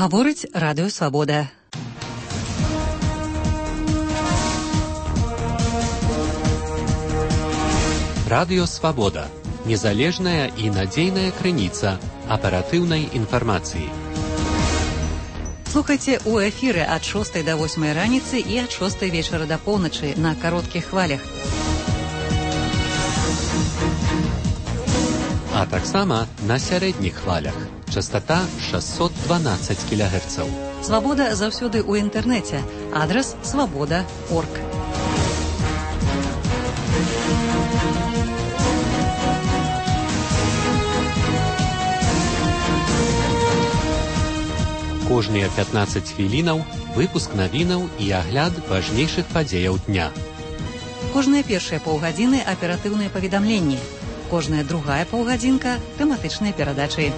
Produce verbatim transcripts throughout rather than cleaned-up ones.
Гаворыць Радыё Свабода. Радыё Свабода. Незалежная і надзейная крыніца аператыўнай інфармацыі. Слухайце ў эфіры ад шостай да восьмай раніцы і ад шостай вечара да поўначы на кароткіх хвалях. А таксама на сярэдніх хвалях. Частота шэсцьсот дванаццаць кілагерцаў. Свабода заўсёды ў інтэрнэце. Адрас свабода крапка орг. Кожныя пятнаццаць хвілінаў выпуск навінаў і агляд важнейшых падзеяў дня. Кожныя першыя паўгадзіны аператыўныя паведамленні. Кожная другая паўгадзінка тэматычныя перадачы.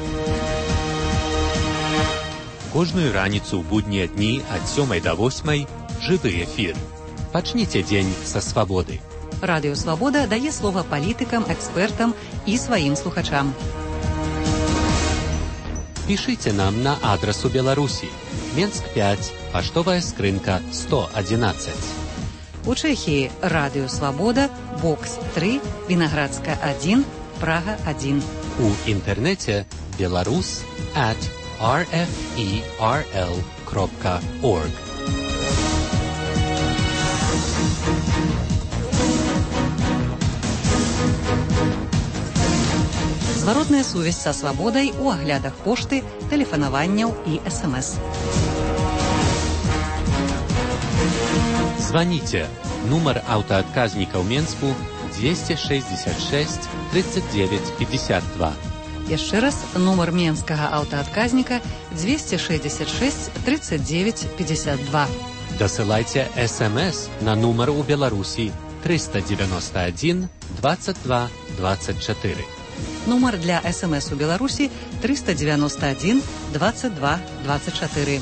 Кожную раніцу ў буднія дні ад сёмай да восьмай жывы эфір. Пачніце дзень са свабоды. Радыё Свабода дае слова палітыкам, экспертам і сваім слухачам. Пішыце нам на адрас у Беларусі. Менск пяць, паштовая скрынка сто адзінаццаць. У Чэхіі Радыё Свабода, бокс тры, Вінаградска адзін, Прага адзін. У інтэрнэце беларус at ар эф і ар эл крапка орг. Зваротная сувязь са свабодай у аглядах пошты, тэлефанаванняў і эс эм эс. Званіце. Нумар аўтаадказніка ў Менску дзвесце шэсцьдзесят шэсць тридцать девять пятьдесят два. Яшчэ раз, нумар менскага аўтаадказніка дзвесце шэсцьдзесят шэсць тридцать девять пятьдесят два. Дасылайце эс эм эс на нумар у Беларусі триста девяносто один двадцать два двадцать четыре. Нумар для эс эм эс у Беларусі триста девяносто один двадцать два двадцать четыре.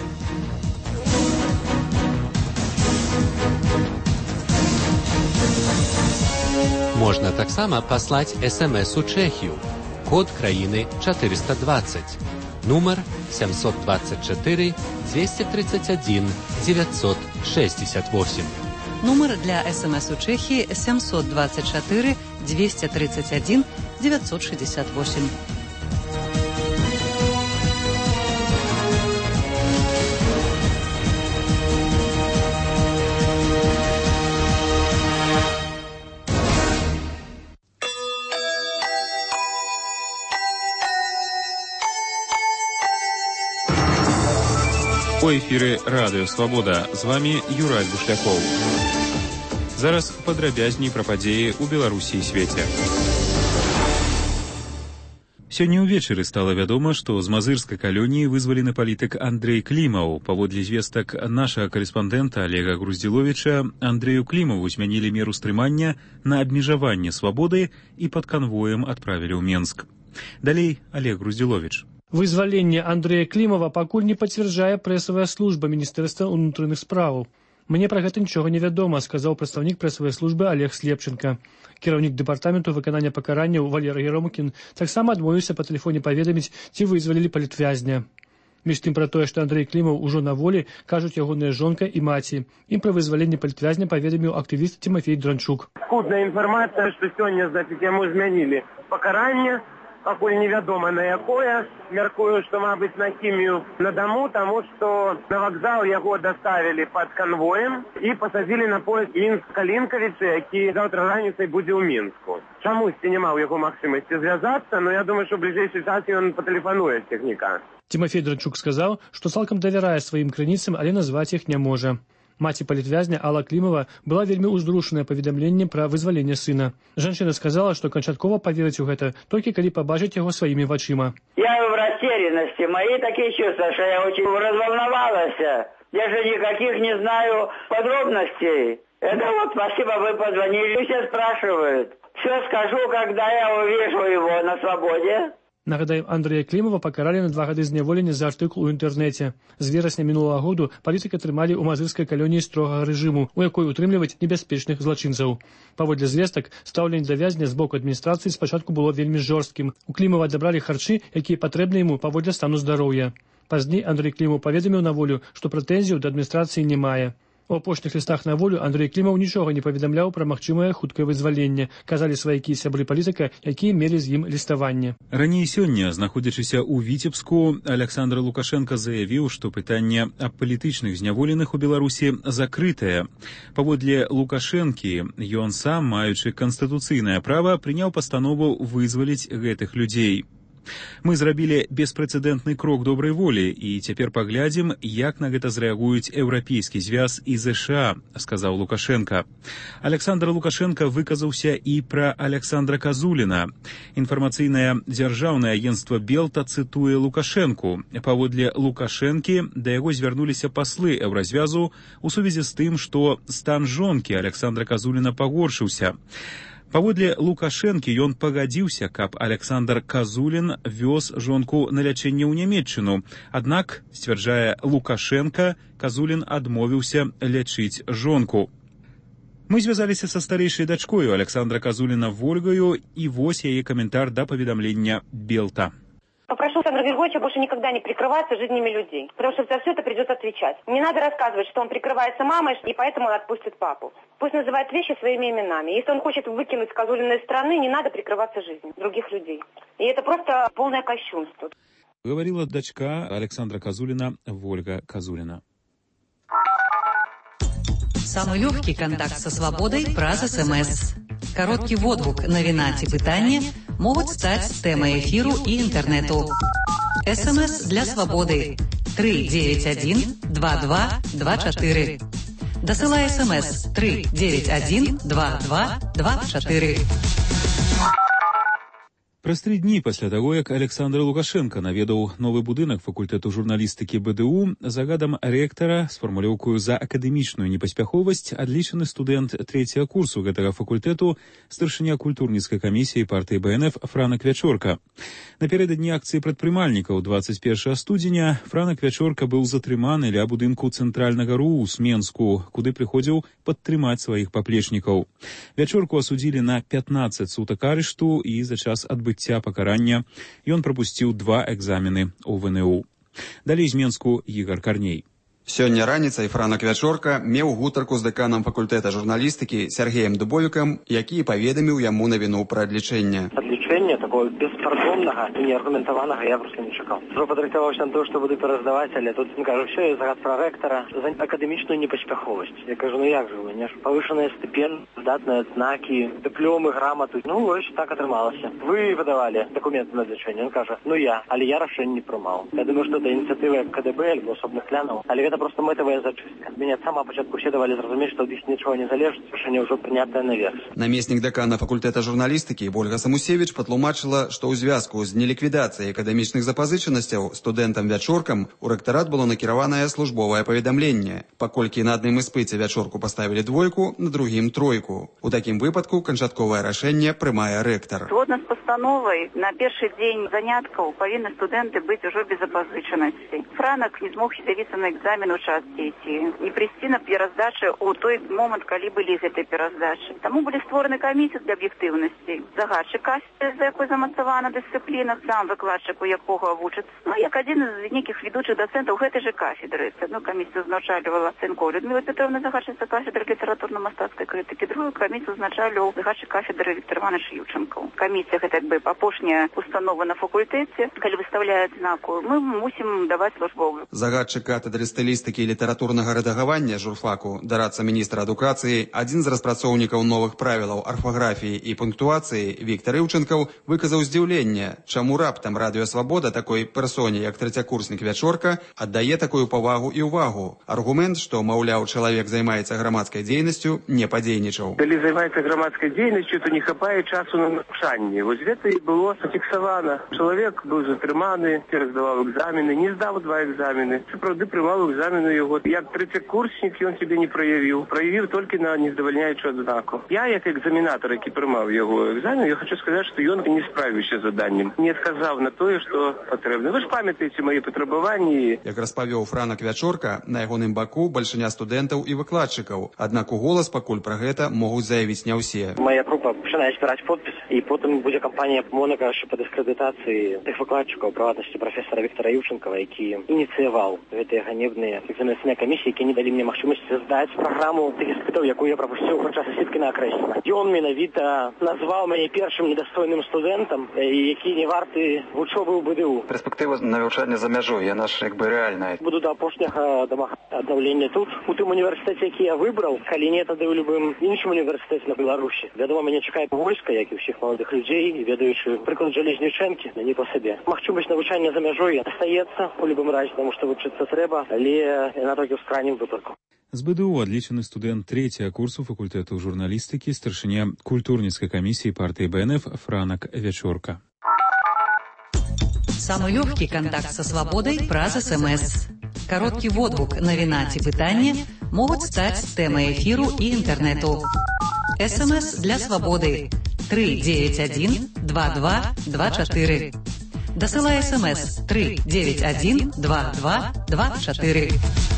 Можна таксама паслаць эс эм эс у Чэхію. Код краіны четыреста двадцать. Нумар семьсот двадцать четыре двести тридцать один девятьсот шестьдесят восемь. Нумар для эс эм эс у Чэхіі семьсот двадцать четыре двести тридцать один девятьсот шестьдесят восемь. У эфіры Радыё Свабода. З вами Юрай Бушлякоў. Зараз падрабязней пра падзеі ў Беларусі і свеце. Сёння ўвечары стала вядома, што з мазырскай калоніі вызвалены палітык Андрэй Клімаў. Паводле звестак нашага карэспандэнта Олега Груздзіловіча, Андрэю Клімаву змянілі меру стрымання на абмежаванне свабоды і пад канвоем адправілі ў Менск. Далей Олег Груздзіловіч. Вызваленне Андрэя Клімава пакуль не пацвярджае прэсавая служба Міністэрства ўнутраных спраў. Мне пра гэта нічога не вядома, сказаў прадстаўнік прэсавай службы Олег Слепченко. Кіраўнік дэпартаменту выканання пакаранняў Валерый Еромкін таксама адмовіўся па тэлефоне паведаміць, ці вызвалілі палітвязня. Між тым пра тое, што Андрэй Клімаў ужо на волі, кажуць ягоная жонка і маці. Ім пра вызваленне палітвязня паведаміў актывіст Тимофей Дранчук. Скудная інфармацыя, што сёння, значыць, яму змянілі пакаранне. Пакуль невядома на якое. Мяркую, што, мабыць, на хімію на даму, таму што на вакзал яго даставілі пад канвоем і пасадзілі на поезд Мінск-Калінкавічы, які заўтра раніцай будзе ў Мінску. Чамусьці няма ў яго магчымасці звязацца, но я думаю, што ў бліжэйшы час ён патэлефануе з цягніка. Тимофей Дранчук сказаў, што цалкам давярае сваім крыніцам, але назваць іх не можа. Маці палітвязня Алла Клімава была вельмі ўзрушаная паведамленнем пра вызваленне сына. Жанчына сказала, што канчаткова паверыць у гэта толькі калі пабачыць яго сваімі вачыма. Я в растерянности, мои такие чувства, что я очень разволновалась. Я же никаких не знаю подробностей. Это вот спасибо, вы позвонили, все спрашивают. Все скажу, когда я увижу его на свободе. Нагадаем, Андрэя Клімава пакаралі на два гады зняволення за артыкул у інтэрнэце. З верасня мінулага году палітыка трымалі ў мазырскай калоніі строгага рэжыму, у якой утрымліваць небяспечных злачынцаў. Паводле звестак, стаўленне да вязня з боку адміністрацыі спачатку было вельмі жорсткім. У Клімава адабралі харчы, якія патрэбны яму паводле стану здароўя. Пазней Андрей Клімаў паведаміў на волю, што прэтэнзіяў да адміністрацыі не мае. У апошніх лістах на волю Андрей Клімаў нічога не паведамляў пра магчымае хуткае вызваленне, казалі сваякі і сябры палітыка, якія мелі з ім ліставанне. Раней сёння, знаходзячыся ў Віцебску, Александр Лукашенко заявіў, што пытанне аб палітычных зняволеных у Беларусі закрытае. Паводле Лукашэнкі, ён сам, маючы канстытуцыйнае права, прыняў пастанову вызваліць гэтых людзей. Мы зрабілі беспрэцэдэнтны крок добрай волі, і цяпер паглядзім, як на гэта зрэагуюць Еўрапейскі звяз і ЗША, сказаў Лукашенко. Александр Лукашенко выказаўся і пра Александра Казуліна. Інфармацыйнае дзяржаўнае агенцтва Белта цытуе Лукашэнку. Паводле Лукашэнкі да яго звярнуліся паслы Еўразвязу у сувязі з тым, што стан жонкі Александра Казуліна пагоршыўся. Паводле Лукашэнкі ён пагадзіўся, каб Александр Казулін вёз жонку на лячэнне ў Нямецчыну. Аднак, сцвярджае Лукашенко, Казулін адмовіўся лячыць жонку. Мы звязаліся са старэйшай дачкою Александра Казуліна Вольгаю, і вось яе каментар да паведамлення Белта. Попрошу Александра Григорьевича больше никогда не прикрываться жизнями людей, потому что за все это придется отвечать. Не надо рассказывать, что он прикрывается мамой, и поэтому он отпустит папу. Пусть называет вещи своими именами. Если он хочет выкинуть Казулина из страны, не надо прикрываться жизнью других людей. И это просто полное кощунство. Говорила дочка Александра Казулина Вольга Казулина. Самый легкий контакт со свободой праз СМС. Короткий водгук навіна ці пытання могуць стаць тэмай эфіру і інтэрнэту. СМС для свабоды три девять один два два два четыре. Дасылай СМС три девять один два два два четыре. Праз тры дні пасля таго, як Александр Лукашенко наведаў новы будынак факультэту журналістыкі БДУ, загадам рэктара з фармулёўкаю за акадэмічную непаспяховасць адлічаны студэнт трэцяга курсу гэтага факультэту, старшыня культурніцкай камісіі партыі БНФ Франак Вячорка. Напярэдадні акцыі прадпрымальнікаў двадцать першага студзеня Франак Вячорка быў затрыманы ля будынку цэнтральнага РУ ў Менску, куды прыходзіў падтрымаць сваіх паплечнікаў. Вячорку асудзілі на пятнаццаць сутак арышту, і за час адбыцця пакарання ён прапусціў два экзамены у ВНУ. Далей з Менску Ігор Карней. Сёння раніцай Франак Вячорка меў гутарку з дэканам факультэта журналістыкі Сергеем Дубовікам, які паведаміў яму навіну пра адлічэнне. Адлічэння такого беспардоннага і неаргументаванага я просто не чакаў. Ужо падрыхтаваўся на то, што буду пераздаваць, але тут він кажа, все, я загад пра рэктара за акадэмічную непаспяховасць. Я кажу, ну як же, у мяне ж павышаныя стыпендыі, здатныя адзнакі, дыпломы, граматы. Ну вось так атрымалася. Вы выдавалі дакументы на адлічэнне. Ён кажа, ну я, але я рашэнне не прымаў. Я думаю, што это ініцыятыва КДБ альбо асобных кланаў, але гэта просто мэтавая зачыстка. Мяне сама пачатку все давалі зразумець, што ад іх нічого не залежыць, рашэнне ўжо прынятае наверх. Намеснік дэкана факультэта журналістыкі Ольга Самусевіч патлумачыла, што ў звязку з неліквідацыяй акадэмічных запазычанасцяў студэнтам Вячоркам у рэктарат было накіраванае службовае паведамленне. Паколькі на адным іспыце Вячорку паставілі двойку, на другім тройку. У такім выпадку канчатковае рашэнне прымае рэктар. Згодна з пастановай, на першы дзень заняткаў павінны студэнты быць ужо без запазычанасці. Франак не змог з'явіцца на экзамен у час дзеці, не прыйсці на пераздачы ў той момант, калі былі гэтай пераздачы. Таму былі створаны камісіі для аб'ектыўнасці. Загадчык кафедры, за якой замацавана дысцыпліна, сам выкладчык, у якога вучыцца, ну, як адзін з нейкіх ведучых дацэнтаў гэтай жа кафедры. Одну камісію узначальвала Цэнкова Людмила Петровна, загадчыца кафедры літаратурна-мастацкай крытыкі, другую камісію узначальваў загадчык кафедры Віктор Іванович Юченко. Камісія гэта як бы апошняя установа на факультэце, калі выставляюць знаку, мы мусім даваць службовую. Загадчык кафедры стылістыкі і літаратурнага рэдагавання журфаку, дарадца міністра адукацыі, адзін з распрацоўнікаў новых правілаў арфаграфіі і пунктуацыі Віктор Юченкаў выказаў здзіўленне, чаму раптам Радыё Свабода такой персоне, як трэцякурснік Вячорка, аддае такую павагу і ўвагу. Аргумент, што, маўляў, чалавек займаецца грамадскай дзейнасцю, не падзейнічаў. Калі займаецца грамадскай дзейнасцю, то не хапае часу на навучанне. Вось гэта і было зафіксавана. Чалавек быў затрыманы, пераздаваў экзамены, не здаў два экзамены. Сапраўды прымаў экзамены яго. Як трэцякурснік ён себе не праявіў. Праявіў толькі на нездавальняючую адзнаку. Я, як экзаменатор, які прымаў яго экзамен, я хочу сказаць, што ён не справіўся з заданнем, не адказаў на тое, што патрэбна. Вы ж памятаеце мае патрабаванні. Як распавёў Франак Вячорка, на ягоным баку бальшыня студэнтаў і выкладчыкаў. Аднак у голас пакуль пра гэта могуць заявіць не ўсе. Моя група пачынае збіраць подпіс, і потым будзе кампанія мона кажучы па дыскрэдытацыі тых выкладчыкаў, прыватнасці прафесара Віктора Юўчэнкава, які ініцыяваў гэтыя ганебныя экзаменацыйныя камісіі, які не далі мне магчымасці здаць праграму тых іспытаў, якую я прапусціў падчас сеткі на акрэсла. Ён менавіта назваў мяне першым недастойным студэнтам, які не варты вучобы ў БДУ. Перспектыва навучання за мяжой, яна ж як бы рэальная. Буду да апошняга дамагацца аднаўлення тут, у тым універсітэце, які я выбраў, калі не тады ў любым іншым універсітэце на Беларусі. Вядома, мяне чакае войска, як і ўсіх маладых людзей, ведаючы прыклад Жалезнічэнкі, а не па сабе. Магчымасць навучання за мяжой астаецца у любым разе, таму што вучыцца трэба, але яна толькі ў крайнім выпадку. З БДУ адлічаны студэнт трэцяга курсу факультэту журналістыкі, старшыня культурніцкай камісіі партыі БНФ Франак Вячорка. Самый легкий контакт со свободой праз СМС. Короткий водгук, навіна ці пытанне могуць стаць тэмай эфіру і інтэрнэту. СМС для свободы три девять один два два два четыре. Дасылай СМС три девять один два два два четыре.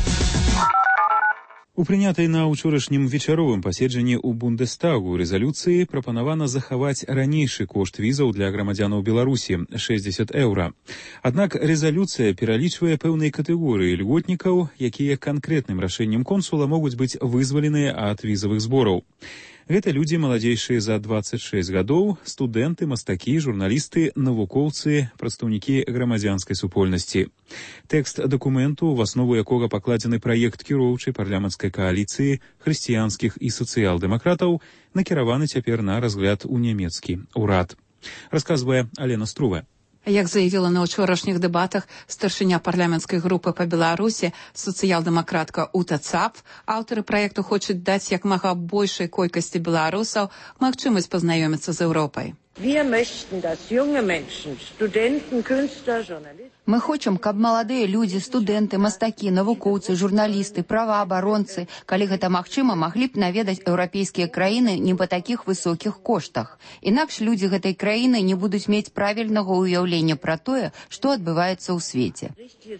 У прынятай на ўчорашнім вечаровым паседжанні ў Бундестагу рэзалюцыі прапанавана захаваць ранейшы кошт візаў для грамадзянаў Беларусі шэсцьдзесят еўра. Аднак рэзалюцыя пералічвае пэўныя катэгорыі льготнікаў, якія канкрэтным рашэннем консула могуць быць вызваленыя ад візавых збораў. Гэта людзі маладзейшыя за дваццаць шэсць гадоў, студэнты, мастакі, журналісты, навукоўцы, прадстаўнікі грамадзянскай супольнасці. Тэкст дакументу, в аснову якога пакладзены праект кіроўчай парламенцкай кааліцыі хрысціянскіх і сацыял-дэмакратаў, накіраваны цяпер на разгляд у нямецкі ўрад. Расказвае Алена Струве. Як заявіла на ўчорашніх дэбатах старшыня парламенцкай групы па Беларусі, сацыял-дэмакратка Ута Цапф, аўтары праекту хочуць даць як мага большай колькасці беларусаў магчымасць пазнаёміцца з Еўропай. Мы хочам, каб маладыя людзі, студэнты, мастакі, навукоўцы, журналісты, праваабаронцы, калі гэта магчыма, маглі б наведаць еўрапейскія краіны не па такіх высокіх коштах. Інакш людзі гэтай краіны не будуць мець правільнага ўяўлення пра тое, што адбываецца ў свеце.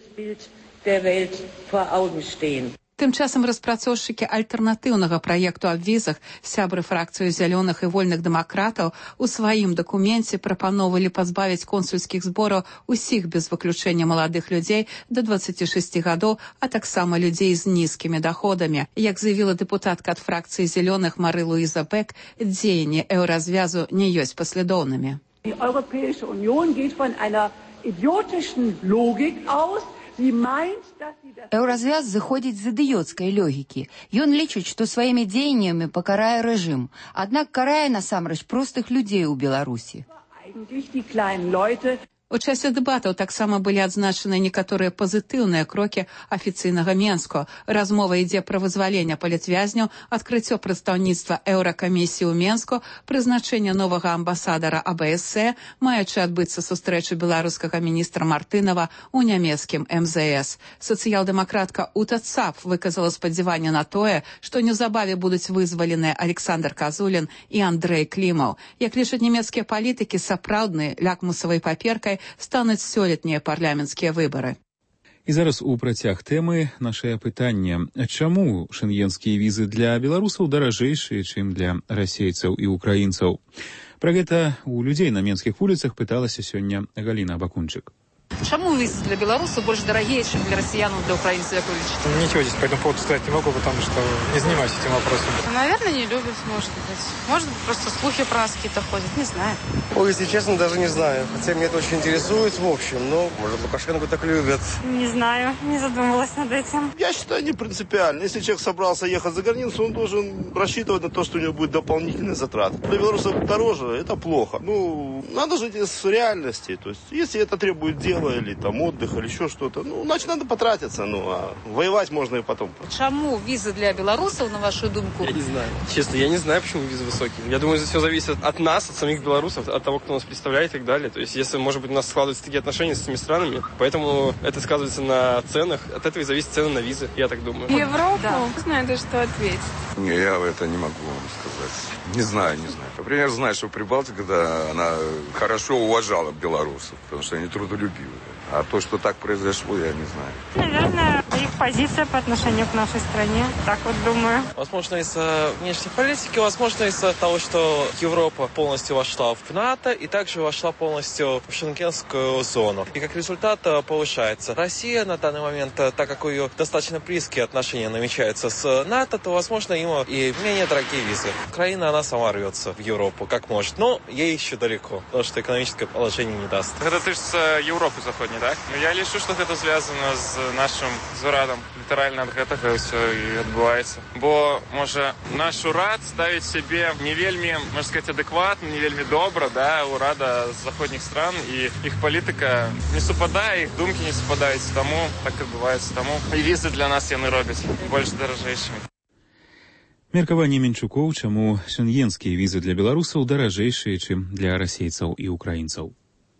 Тым часам распрацоўшчыкі альтэрнатыўнага праекту аб візах, сябры фракцыю зялёных і вольных дэмакратаў, у сваім дакуменце прапановалі пазбавіць консульскіх збораў усіх без выключэння маладых людзей да дваццаці шэсці гадоў, а таксама людзей з нізкімі даходамі. Як заявіла дэпутатка ад фракцыі зялёных Мары Луіза Бек, дзеянні еўразвязу не ёсць паслядоўнымі. Die Europäische Union geht von einer idiotischen Logik aus. Еўразвяз зыходзіць з ідыёцкай логікі. Ён лічыць, што сваімі дзеяннямі пакарае рэжым, аднак карае насамрэч простых людзей у Беларусі. У часе дэбатаў таксама былі адзначаны некаторыя пазітыўныя крокі афіцыйнага Менску. Размова ідзе пра вызваленне палітвязняў, адкрыццё прадстаўніцтва Еўракамісіі ў Менску, прызначэнне новага амбасадара АБС, маючы адбыцца сустрэча беларускага міністра Мартынова ў нямецкім эм зэ эс. Сацыял-дэмакратка Ута Цапф выказала спадзяванне на тое, што неўзабаве будуць вызваленыя Александр Казулін і Андрэй Клімаў. Як лічаць нямецкія палітыкі, сапраўднай лакмусавай паперкай стануць сёлетнія парламенцкія выбары. І зараз у працяг тэмы нашае пытанне. Чаму шэнгенскія візы для беларусаў даражэйшыя, чым для расейцаў і украінцаў? Пра гэта у людзей на менскіх вуліцах пыталася сёння Галіна Бакунчык. Чему визы для белорусов больше дорогие, чем для россиян, для украинцев, как вы лечите? Ничего здесь по этому поводу сказать не могу, потому что не занимаюсь этим вопросом. Наверное, не любят, может быть. Может быть, просто слухи про нас какие-то ходят, не знаю. Ой, если честно, даже не знаю. Хотя меня это очень интересует, в общем, но, может, Лукашенко так любят. Не знаю, не задумывалась над этим. Я считаю, не принципиально. Если человек собрался ехать за границу, он должен рассчитывать на то, что у него будет дополнительный затрат. Для белорусов дороже, это плохо. Ну, надо жить с реальностью. То есть, если это требует дела, или там отдых, или еще что-то. Ну, значит, надо потратиться, ну, а воевать можно и потом. Чему визы для белорусов, на вашу думку? Я не знаю. Честно, я не знаю, почему визы высокие. Я думаю, это все зависит от нас, от самих белорусов, от того, кто нас представляет и так далее. То есть, если, может быть, у нас складываются такие отношения с этими странами, поэтому это сказывается на ценах. От этого и зависит цены на визы, я так думаю. Европу? Да. Знаю, даже что ответить. Не, я это не могу вам сказать. Не знаю, не знаю. Например, знаю, что Прибалтика, да, она хорошо уважала белорусов, потому что они трудолюбивые. А то, что так произошло, я не знаю. Наверное, их позиция по отношению к нашей стране. Так вот думаю. Возможно, из-за внешней политики, возможно, из-за того, что Европа полностью вошла в НАТО и также вошла полностью в шенгенскую зону. И как результат повышается Россия на данный момент, так как у ее достаточно близкие отношения намечаются с НАТО, то, возможно, ему и менее дорогие визы. Украина, она сама рвется в Европу, как может. Но ей еще далеко, потому что экономическое положение не даст. Это ты же с Европы заходней, так? Ну, я лишу, что это зв'язано з нашим зрадом. Літерально від гэтага все і адбуваецца. Бо, може, наш урад ставить себе не вельми, можна сказати, адекватно, не вельми добра, да, урада з заходніх стран, і їх політика не супадає, їх думки не супадають, тому так адбуваецца. Тому і візы для нас яны робяць больш даражэйшымі. Меркаванне Менчукоў, чаму шенгенскія візы для беларусаў даражэйшыя, чым для расейцаў і украінцаў.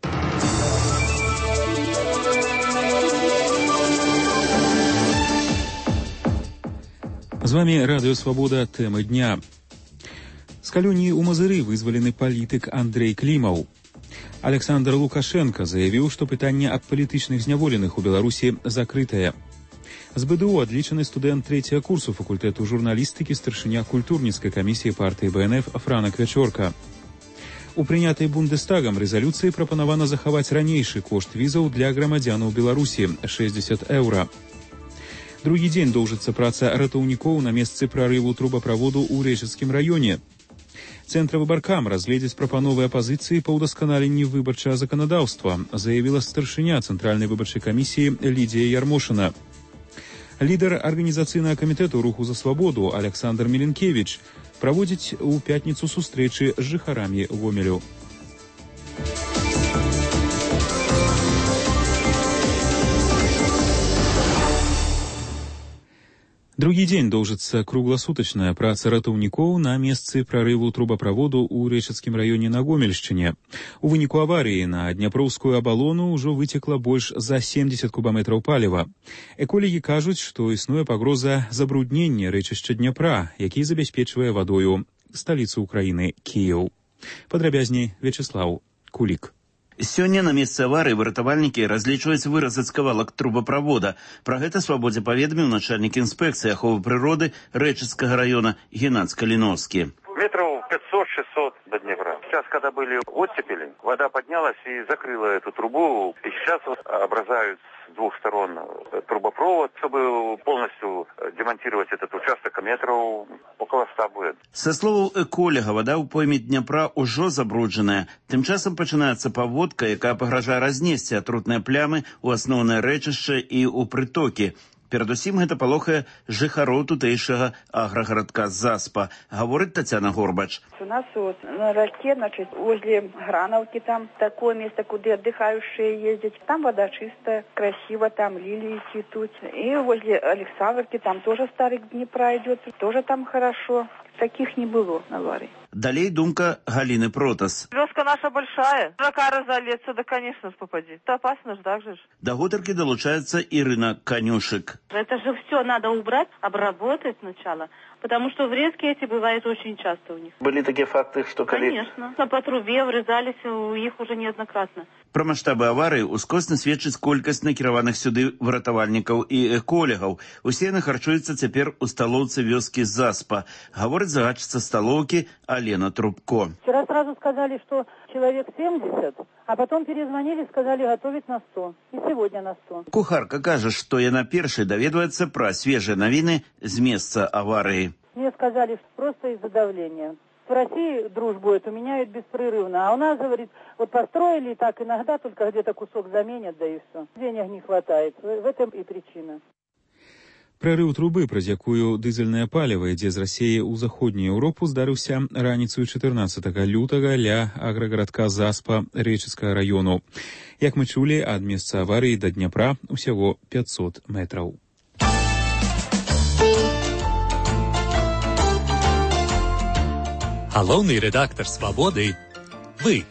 З вами Радыё Свабода, тэмы дня. З калоніі ў Мазыры вызвалены палітык Андрэй Клімаў. Александр Лукашенко заявіў, што пытанне аб палітычных зняволеных у Беларусі закрытае. З БДУ адлічаны студэнт трэцяга курсу факультэту журналістыкі, старшыня культурніцкай камісіі партыі БНФ Франак Вячорка. У прынятай Бундестагам рэзалюцыі прапанавана захаваць ранейшы кошт візаў для грамадзянаў Беларусі – шэсцьдзесят еўра. Другі дзень доўжыцца праца ратаўнікоў на месцы прарыву трубаправоду ў Рэчыцкім раёне. Цэнтравы баркам разгледзець прапановы апазіцыі па ўдасканаленні выбарчага заканадаўства, заявіла старшыня Цэнтральнай выбарчай камісіі Лідія Ярмошына. Лідар арганізацыйнага камітэту руху за свабоду Александр Меленкевіч праводзіць у пятніцу сустрэчы з жыхарамі Гомелю. Другі дзень доўжыцца кругласутачная праца ратаўнікоў на месцы прарыву трубаправоду ў Рэчыцкім раёне на Гомельшчыне. У выніку аварыі на Дняпроўскую абалону ўжо выцекла больш за семьдесят кубаметраў паліва. Эколагі кажуць, што існуе пагроза забруднення рэчышча Дняпра, які забяспечвае вадою сталіцу Украіны Кіеў. Падрабязней Вячеслаў Кулік. Сёння на месцы аварыі выратавальнікі разлічваюць выразаць кавалак трубаправода. Пра гэта Свабодзе паведаміў начальнік інспекцыі аховы прыроды Рэчыцкага раёна Геннадзь Каліновскі. Метров пятьсот-шестьсот до Днепра. Сейчас, когда были оттепели, вода поднялась и закрыла эту трубу. И сейчас вот образуют с двух сторон трубопровод, чтобы полностью демонтировать этот участок, метров около ста будет. Са словаў эколога, вода ў пойме Дняпра ўжо забруджаная. Тым часам пачынаецца паводка, якая пагражае разнесці атрутныя плямы ў асноўнае рэчышча і ў прытокі. Перадусім гэта палохае жыхароў тутэйшага аграгарадка Заспа, гаворыць Тацяна Горбач. У нас вот на реке, значит, возле Грановки там такое место, куда отдыхающие ездят. Там вода чистая, красиво, там лилии цветут. И возле Александровки там тоже старый Днепра идет, тоже там хорошо. Таких не было аварий. Далей думка Галины Протас. Вёска наша большая. Рака разолеться, да, конечно, попади. Это опасно же, так же. До гутарки долучается Ирина Конюшек. Это же все надо убрать, обработать сначала. Потому что врезки эти бывают очень часто у них. Были такие факты, что коллеги... Конечно. По трубе врезались у них уже неоднократно. Пра маштабы аварыі ускосна сведчыць колькасць накіраваных сюды выратавальнікаў і эколегаў. Усе яны харчуюцца цяпер у сталоўцы вёскі Заспа. Гаворыць загадчыца сталоўкі Алена Трубко. Вчера сразу сказали, что человек семьдесят, а потом перезвонили, сказали готовить на сто. И сегодня на сто. Кухарка кажа, што яна першай даведваецца пра свежыя навіны з месца аварыі. Мне сказали, что просто из-за давления. В России дружбу эту меняют беспрерывно, а у нас, говорит, вот построили так, иногда только где-то кусок заменят, да и все. Денег не хватает. В этом и причина. Прарыў трубы, праз якую дызельнае паліва ідзе з Расіі ў заходнюю Еўропу, здарыўся раніцаю чатырнаццатага лютага ля аграгарадка Заспа Рэчыцкага раёну. Як мы чулі, ад месца аварыі да Дняпра усяго пятьсот метраў. Галоўны рэдактар «Свабоды» – вы.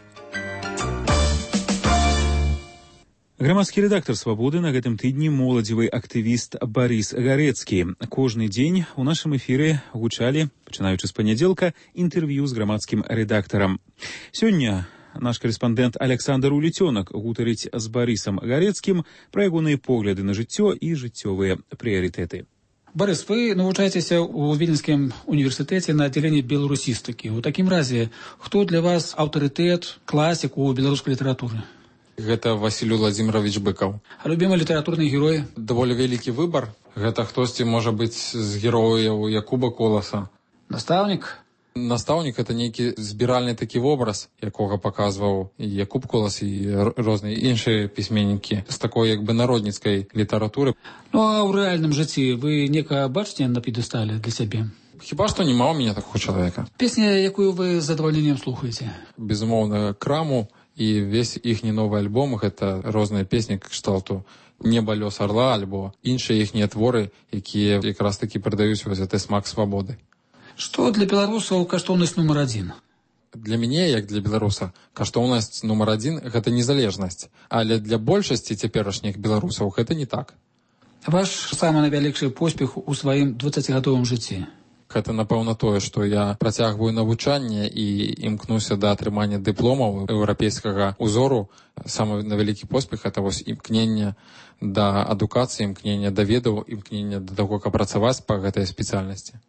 Грамадскі рэдактар «Свабоды» на гэтым тыдні моладзевы актывіст Барыс Гарэцкі. Кожны дзень у нашым эфіры гучалі, пачынаючы з панядзелка, інтэрв'ю з грамадскім рэдактарам. Сёння наш карэспандэнт Александр Уліцёнак гутарыць з Барысам Гарэцкім пра ягоныя погляды на жыццё і жыццёвыя прыярытэты. Борис, вы навучаецеся ў Віленскім універсітэце на аддзяленні беларусістыкі. У такім разе, хто для вас аўтарытэт, класік у беларускай літаратуры? Гэта Васіль Владзімірович Быкаў. А любімы літаратурны герой? Даволі вялікі выбар. Гэта хтосьці можа быць з герояў Якуба Коласа. Настаўнік? Настаўнік — это нейкі збіральны такі вобраз, якога паказваў і Якуб Колас, і розныя іншыя пісьменнікі з такой як бы народніцкай літаратуры. Ну а ў рэальным жыцці вы некага бачыце на п'едэстале для сябе? Хіба што няма ў мяне такога чалавека. Песня, якую вы з задавальненнем слухаеце? Безумоўна, Краму і весь іхні новы альбом — гэта розныя песні кшталту «Неба, лёс арла» альбо іншыя іхнія творы, якія якраз такі перадаюць вось гэты смак свабоды. Што для беларусаў каштоўнасць нумар адзін? Для мяне, як для беларуса, каштоўнасць нумар адзін — гэта незалежнасць. Але для большасці цяперашніх беларусаў гэта не так. Ваш самы найвялікшы поспех у сваім дваццацігадовым жыцці? Гэта, напэўна, тое, што я працягваю навучанне і імкнуся да атрымання дыпломаў еўрапейскага ўзору. Самы невялікі поспех — гэта вось імкненне да адукацыі, імкненне да ведаў, імкненне да таго, каб працаваць па гэтай спецыяльнасці.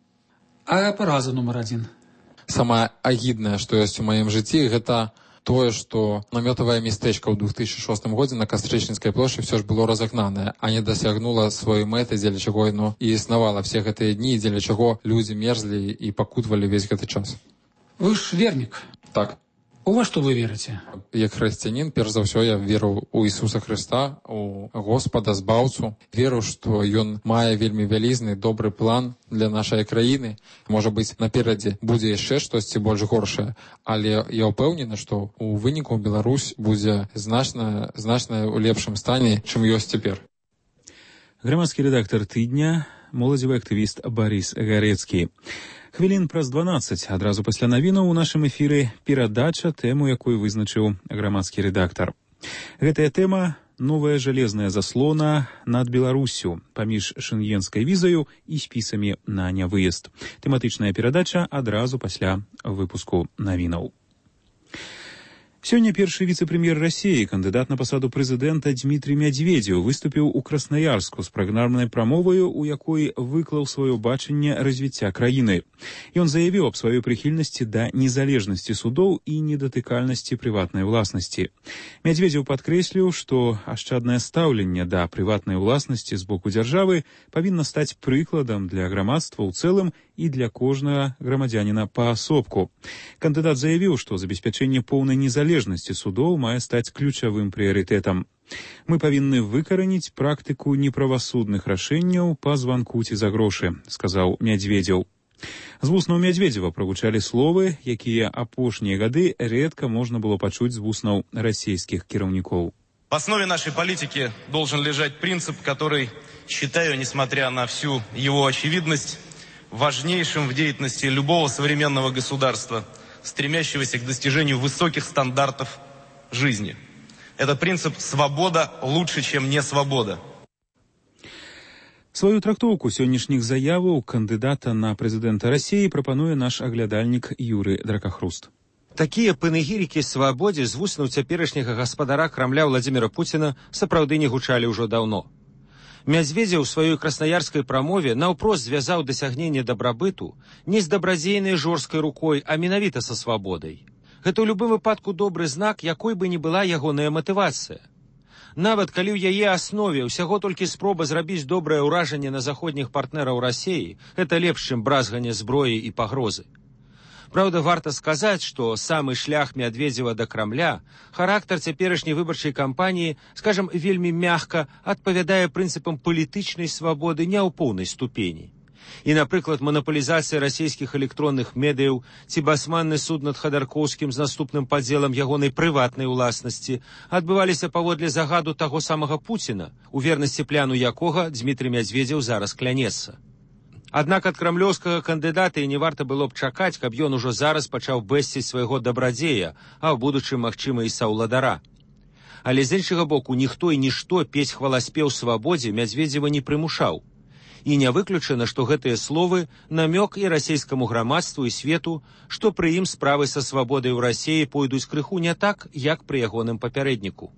А параза нумар адзін? Самае агіднае, што ёсць у маім жыцці, гэта тое, што намётавае мястэчка ў двух тысячы шостым годзе на Кастрычніцкай плошчы ўсё ж было разагнанае, а не дасягнула сваёй мэты, дзеля чаго яно і існавала все гэтыя дні, дзеля чаго людзі мерзлі і пакутвалі весь гэты час. Вы ж вернік? Так. У вас што вы верыце? Як хрысціянін, перш за ўсё я веру ў Ісуса Хрыста, у Господа Збаўцу. Веру, што ён мае вельмі вялізны добры план для нашай краіны. Можа быць, наперадзе будзе яшчэ штосьці больш горшае, але я ўпэўнены, што у выніку Беларусь будзе значна, значна ў лепшым стане, чым ёсць цяпер. Грамадскі рэдактар тыдня, моладзевы актывіст Барыс Гарэцкі. Хвілін праз дванаццаць адразу пасля навінаў у нашым эфіры перадача, тэму якой вызначыў грамадскі рэдактар. Гэтая тэма — новая жалезная заслона над Беларуссю паміж шэнгенскай візаю і спісамі на нявыезд. Тэматычная перадача адразу пасля выпуску навінаў. Сёння першы віцэ-прэм'ер Расіі, кандыдат на пасаду прэзідэнта Дмітрый Мядзведзеў выступіў у Краснаярску з праграмнай прамоваю, у якой выклаў сваё бачанне развіцця краіны. Ён заявіў аб сваёй прыхільнасці да незалежнасці судоў і недатыкальнасці прыватнай уласнасці. Мядзведзеў падкрэсліў, што ашчаднае стаўленне да прыватнай уласнасці з боку дзяржавы павінна стаць прыкладам для грамадства ў цэлым і для кожнага грамадзяніна паасобку. Кандыдат заявіў, што забеспячэнне поўнай незалежнасці судоў мае стаць ключавым прыярытэтам. Мы павінны выкараніць практыку неправасудных рашэнняў па званку ці за грошы, сказаў Мядзведзеў. З вуснаў Мядзведзева прагучалі словы, якія апошнія гады рэдка можна было пачуць з вуснаў расійскіх кіраўнікоў. В основе нашей политики должен лежать принцип, который, считаю, несмотря на всю его очевидность, важнейшим в деятельности любого современного государства, стремящегося к достижению высоких стандартов жизни. Это принцип «свобода лучше, чем не свобода». Сваю трактоўку сённяшніх заяваў кандыдата на прэзідэнта Расіі прапануе наш аглядальнік Юры Дракахруст. Такія панегірыкі свабодзе з вуснаў цяперашняга гаспадара Крамля Владзіміра Пуціна сапраўды не гучалі ўжо даўно. Мядзведзеў у сваёй краснаярскай прамове наўпрост звязаў дасягненне дабрабыту не з дабразейнай жорсткай рукой, а менавіта са свабодай. Гэта ў любым выпадку добры знак, якой бы ні была ягоная матывацыя. Нават калі ў яе аснове ўсяго толькі спроба зрабіць добрае ўражанне на заходніх партнераў Расіі, гэта лепш, чым бразганне зброі і пагрозы. Праўда, варта сказаць, што самы шлях Мядведзева да Крамля, характар цяперашняй выбарчай кампаніі, скажам, вельмі мякка адпавядае прынцыпам палітычнай свабоды не ў поўнай ступені. І, напрыклад, манапалізацыя расійскіх электронных медыяў ці басманны суд над Хадаркоўскім з наступным падзелам ягонай прыватнай уласнасці адбываліся паводле загаду таго самага Пуціна, у вернасці пляну якога Дзмітрый Мядзведзеў зараз клянецца. Аднак ад крамлёўскага кандыдата і не варта было б чакаць, каб ён ужо зараз пачаў бэсціць свайго дабрадзея, а ў будучым, магчыма, і саўладара. Але з іншага боку, ніхто і нішто пець хваласпеў свабодзе Мядзведзева не прымушаў. І не выключана, што гэтыя словы намёк і расійскаму грамадству і свету, што пры ім справы са свабодай ў Расіі пойдуць крыху не так, як пры ягоным папярэдніку.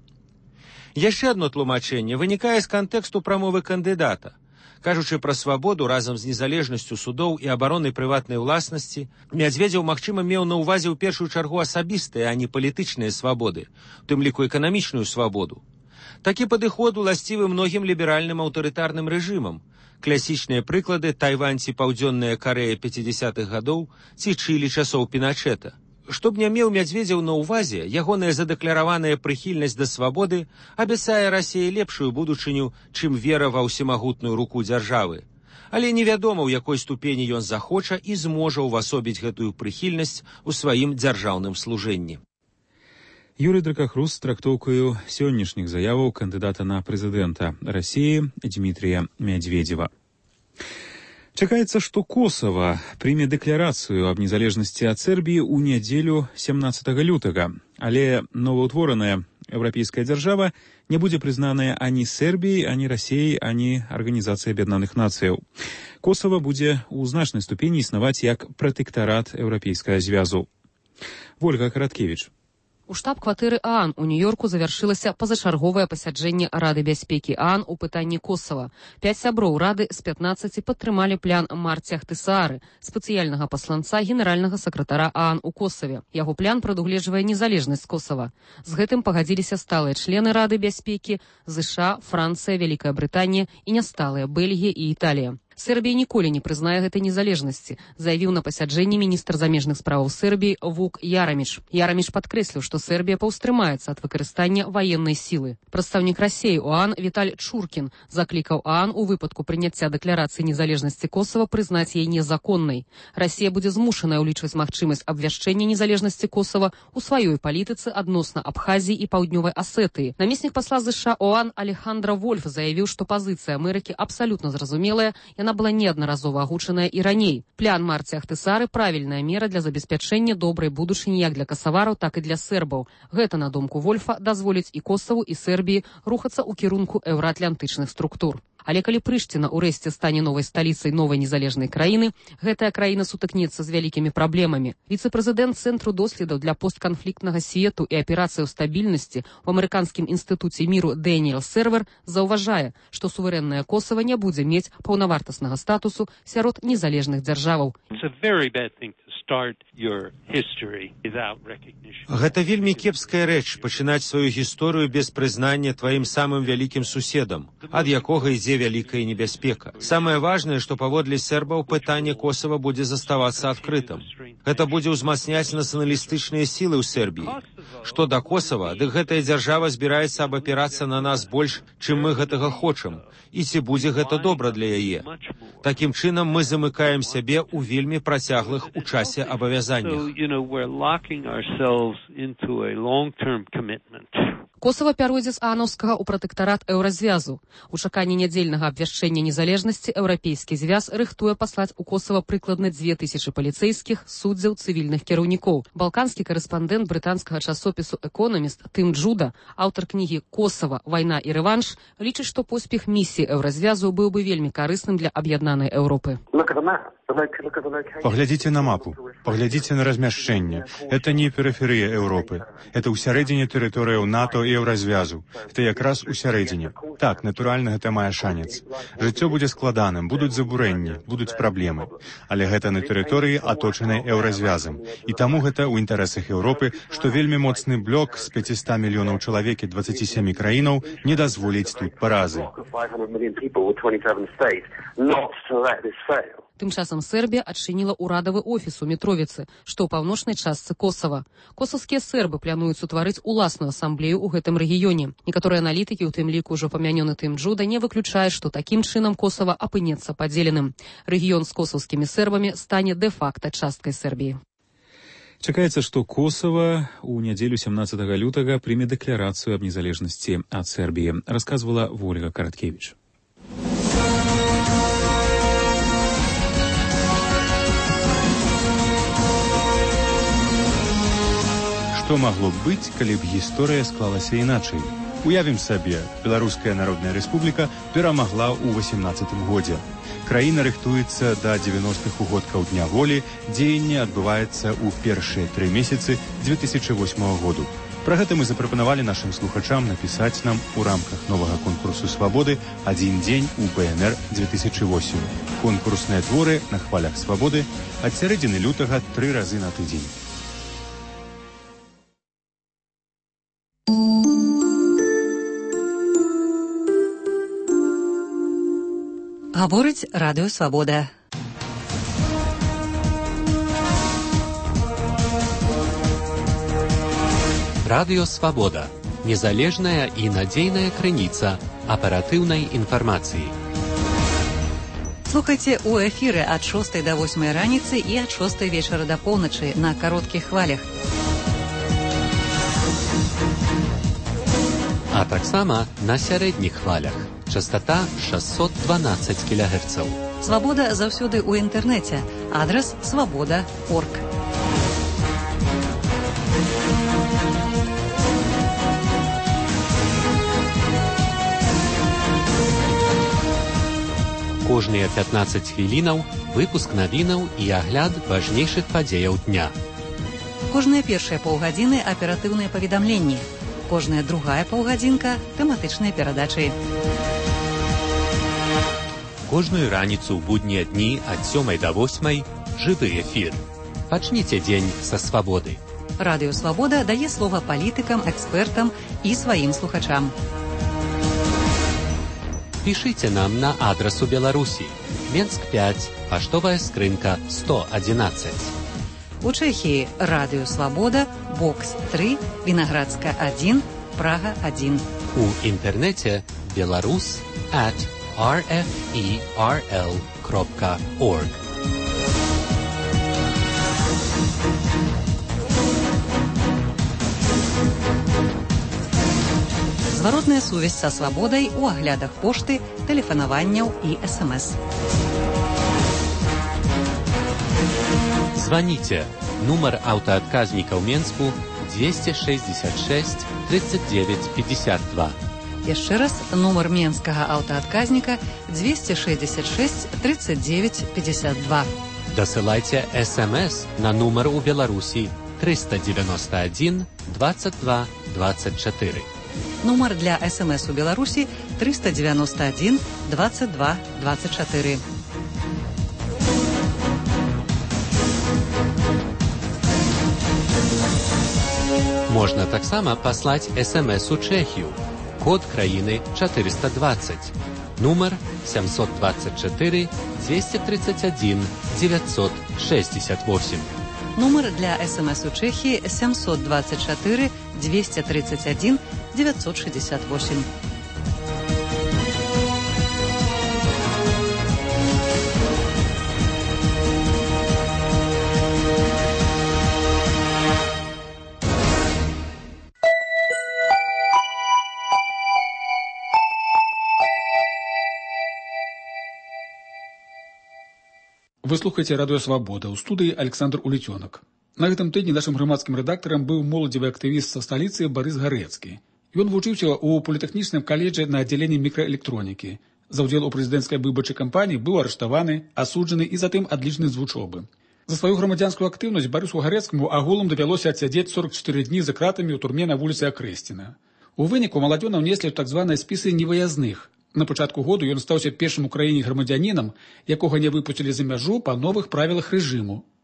Яшчэ адно тлумачэнне вынікае з кантэксту прамовы кандыдата. Кажучы пра свабоду разам з незалежнасцю судоў і абаронай прыватнай уласнасці, Мядзведзеў, магчыма, меў на ўвазе ў першую чаргу асабістыя, а не палітычныя свабоды, у тым ліку эканамічную свабоду. Такі падыход уласцівы многім ліберальным аўтарытарным рэжымам. Класічныя прыклады Тайвань ці Паўдзённая Карэя пяцідзясятых гадоў ці Чылі часоў Піначэта. Што б не меў Мядзведзеў на ўвазе, ягоная задэклараваная прыхільнасць да свабоды абяцае Расіі лепшую будучыню, чым вера ва ўсемагутную руку дзяржавы. Але невядома, у якой ступені ён захоча і зможа ўвасобіць гэтую прыхільнасць у сваім дзяржаўным служэнні. Юрий Дракахрус з трактоўкаю сённяшніх заяваў кандыдата на прэзідэнта Расіі Дзмітрыя Мядзведзева. Чакаецца, што Косава прыме дэкларацыю аб незалежнасці ад Сербіі ў нядзелю сямнаццатага лютага, але новаўтвораная еўрапейская дзяржава не будзе прызнаная ані Сербіяй, ані Расіяй, ані Арганізацыяй Аб'яднаных Нацыяў. Косава будзе ў значнай ступені існаваць як пратэктарат еўрапейскага звязу. Вольга Караткевіч. У штаб-кватэры ААН у Нью-Йорку завяршылася пазачарговае пасяджэнне Рады бяспекі ААН у пытанні Косава. Пяць сяброў Рады з пятнаццаці падтрымалі план Марці Ахтысаары, спецыяльнага пасланца генеральнага сакратара ААН у Косаве. Яго план прадугледжвае незалежнасць Косава. З гэтым пагадзіліся сталыя члены Рады бяспекі ЗША, Францыя, Вялікая Брытанія і нясталыя Бельгія і Італія. Сербія ніколі не прызнае гэтай незалежнасці, заявіў на пасяджэнні міністр замежных справаў Сербіі Вук Яраміч. Яраміч падкрэсліў, што Сербія паўстрымаецца ад выкарыстання ваеннай сілы. Прадстаўнік Расіі ў ААН Віталь Чуркін заклікаў ААН у выпадку прыняцця дэкларацыі незалежнасці Косава прызнаць яе незаконнай. Расія будзе змушаная ўлічваць магчымасць абвяшчэння незалежнасці Косава ў сваёй палітыцы адносна Абхазіі і Паўднёвай Асетыі. Намеснік пасла ЗША ў ААН Алехандра Вольф заявіў, што пазіцыя Амерыкі абсалютна зразумелая. Яна была неаднаразова агучаная і раней. План Марці Ахтысары правільная мера для забеспячэння добрай будучыні як для касавараў, так і для сербаў. Гэта, на думку Вольфа, дазволіць і Косаву, і Сербіі рухацца ў кірунку еўраатлантычных структур. Але калі Прышціна ўрэшце стане новай сталіцай новай незалежнай краіны, гэтая краіна сутыкнецца з вялікімі праблемамі. Віцэ-прэзідэнт Цэнтру доследаў для постканфліктнага свету і аперацыяў стабільнасці ў амерыканскім інстытуце міру Дэніел Сервер заўважае, што суверэнная Косава не будзе мець паўнавартаснага статусу сярод незалежных дзяржаваў. Гэта вельмі кепская рэч пачынаць сваю гісторыю без прызнання тваім самым вялікім суседам, ад якога ідзе вялікая небяспека. Самае важнае, што паводле сербаў пытанне Косава будзе заставацца адкрытым. Гэта будзе ўзмацняць нацыяналістычныя сілы ў Сербіі. Што да Косава, дык гэтая дзяржава збіраецца абапірацца на нас больш, чым мы гэтага хочам. І ці будзе гэта добра для яе. Такім чынам мы замыкаем сябе ў вельмі працяглых у часе абавязаннях. Косава пяройдзе з аанаўскага ў пратэктарат еўразвязу. У чаканні нядзельнага абвяшчэння незалежнасці еўрапейскі звяз рыхтуе паслаць у Косава прыкладна дзве тысячы паліцэйскіх, суддзяў, цывільных кіраўнікоў. Балканскі карэспандэнт брытанскага часопісу «Экономіст» Тым Джуда, аўтар кнігі «Косава. Вайна і рэванш», лічыць, што поспех місіі еўразвязу быў бы вельмі карысным для аб'яднанай Еўропы. Паглядзіце на мапу, паглядзіце на размяшчэнне. Это не перыферыя Еўропы. Это ўсярэдзіне тэрыторыяў НАТО і Еўразвязу. Это якраз усярэдзіне. Так, натуральна, гэта мае шанец. Жыццё будзе складаным, будуць забурэнні, будуць праблемы. Але гэта на тэрыторыі, аточанай Еўразвязам. І таму гэта ў інтарэсах Еўропы, што вельмі моцна моцны блок з пятьсот мільёнаў чалавек і двадцати семи краінаў не дазволіць тут паразы. Тым часам Сербія адчыніла ўрадавы офіс у Мітровіцы, што ў паўночнай частцы Косава. Косаўскія сербы плануюць утварыць уласную асамблею ў гэтым рэгіёне. Некаторыя аналітыкі, у тым ліку ўжо памянёны Тым Джуда, не выключаюць, што такім чынам Косава апынецца падзеленым. Рэгіён з косаўскімі сербамі стане дэ-факта часткай Сербіі. Чакаецца, што Косава ў нядзелю сямнаццатага лютага прыме дэкларацыю аб незалежнасці ад Сербіі, расказвала Вольга Караткевіч. Што магло б быць, калі б гісторыя склалася іначай? Уявім сабе, Беларуская Народная Рэспубліка перамагла ў васемнаццатым годзе. Краіна рыхтуецца да дзевяностых угодкаў Дня волі, дзеянне адбываецца ў першыя тры месяцы дзве тысячы восьмага году. Пра гэта мы запрапанавалі нашым слухачам напісаць нам у рамках новага конкурсу свабоды «Адзін дзень у бэ эн эр две тысячи восемь». Конкурсныя творы на хвалях свабоды ад сярэдзіны лютага тры разы на тыдзень. Гаворыць Радыё Свабода. Радыё Свабода. Незалежная і надзейная крыніца аператыўнай інфармацыі. Слухайце ў эфіры ад шостай да восьмай раніцы і ад шостай вечара да поўначы на кароткіх хвалях. А таксама на сярэдніх хвалях. Частота шестьсот двенадцать кілогерцаў. Свабода заўсёды ў інтэрнэце. Адрас свабода точка орг. Кожныя пятнаццаць хвілінаў выпуск навінаў і агляд важнейшых падзеяў дня. Кожныя першыя паўгадзіны аператыўныя паведамленні. Кожная другая паўгадзінка тэматычныя перадачы. Кожную раніцу ў буднія дні ад сёмай да восьмай жывы эфір. Пачніце дзень са свабоды. Радыё Свабода дае слова палітыкам, экспертам і сваім слухачам. Пішыце нам на адрасу Беларусі. Менск пять, паштовая скрынка сто адзінаццаць. У Чэхіі Радыё Свабода, бокс тры, Вінаградска адзін, Прага адзін. У інтэрнэце беларус at эр эф і ар эл крапка орг. Зваротная сувязь са свабодай у аглядах пошты, тэлефанаванняў і эс эм эс. Звоните. Нумар аўтаадказніка ў Менску двести шестьдесят шесть тридцать девять пятьдесят два. Яшчэ раз, нумар менскага аўтаадказніка двести шестьдесят шесть тридцать девять пятьдесят два. Дасылайце эс эм эс на нумар у Беларусі триста девяносто один двадцать два двадцать четыре. Нумар для эс эм эс у Беларусі триста девяносто один двадцать два двадцать четыре. Можна таксама паслаць эс эм эс у Чэхію. Код краіны четыреста двадцать. Нумар семьсот двадцать четыре двести тридцать один девятьсот шестьдесят восемь. Нумар для эс эм эс у Чэхіі семьсот двадцать четыре двести тридцать один девятьсот шестьдесят восемь. Вы слухаеце Радыё Свабода, у студыі Александр Улетёнок. На гэтым тыдні нашым грамадскім рэдактарам быў моладзевы актывіст са сталіцы Барыс Гарэцкі. Ён вучыўся ў політэхнічным каледжы на аддзяленні мікраэлектронікі. За ўдзел у прэзідэнцкай выбарчай кампаніі быў арыштаваны, асуджаны і затым адлічаны з вучобы. За сваю грамадзянскую актыўнасць Барысу Гарэцкаму агулам давялося адсядзець сорок чатыры дні за кратамі ў турме на вуліцы Акрэсціна. У выніку маладзёна ўнеслі ў так званыя спісы невыязных. На пачатку году ён стаўся першым у краіне грамадзянінам, якога не выпусцілі за мяжу па новых правілах рэжыму.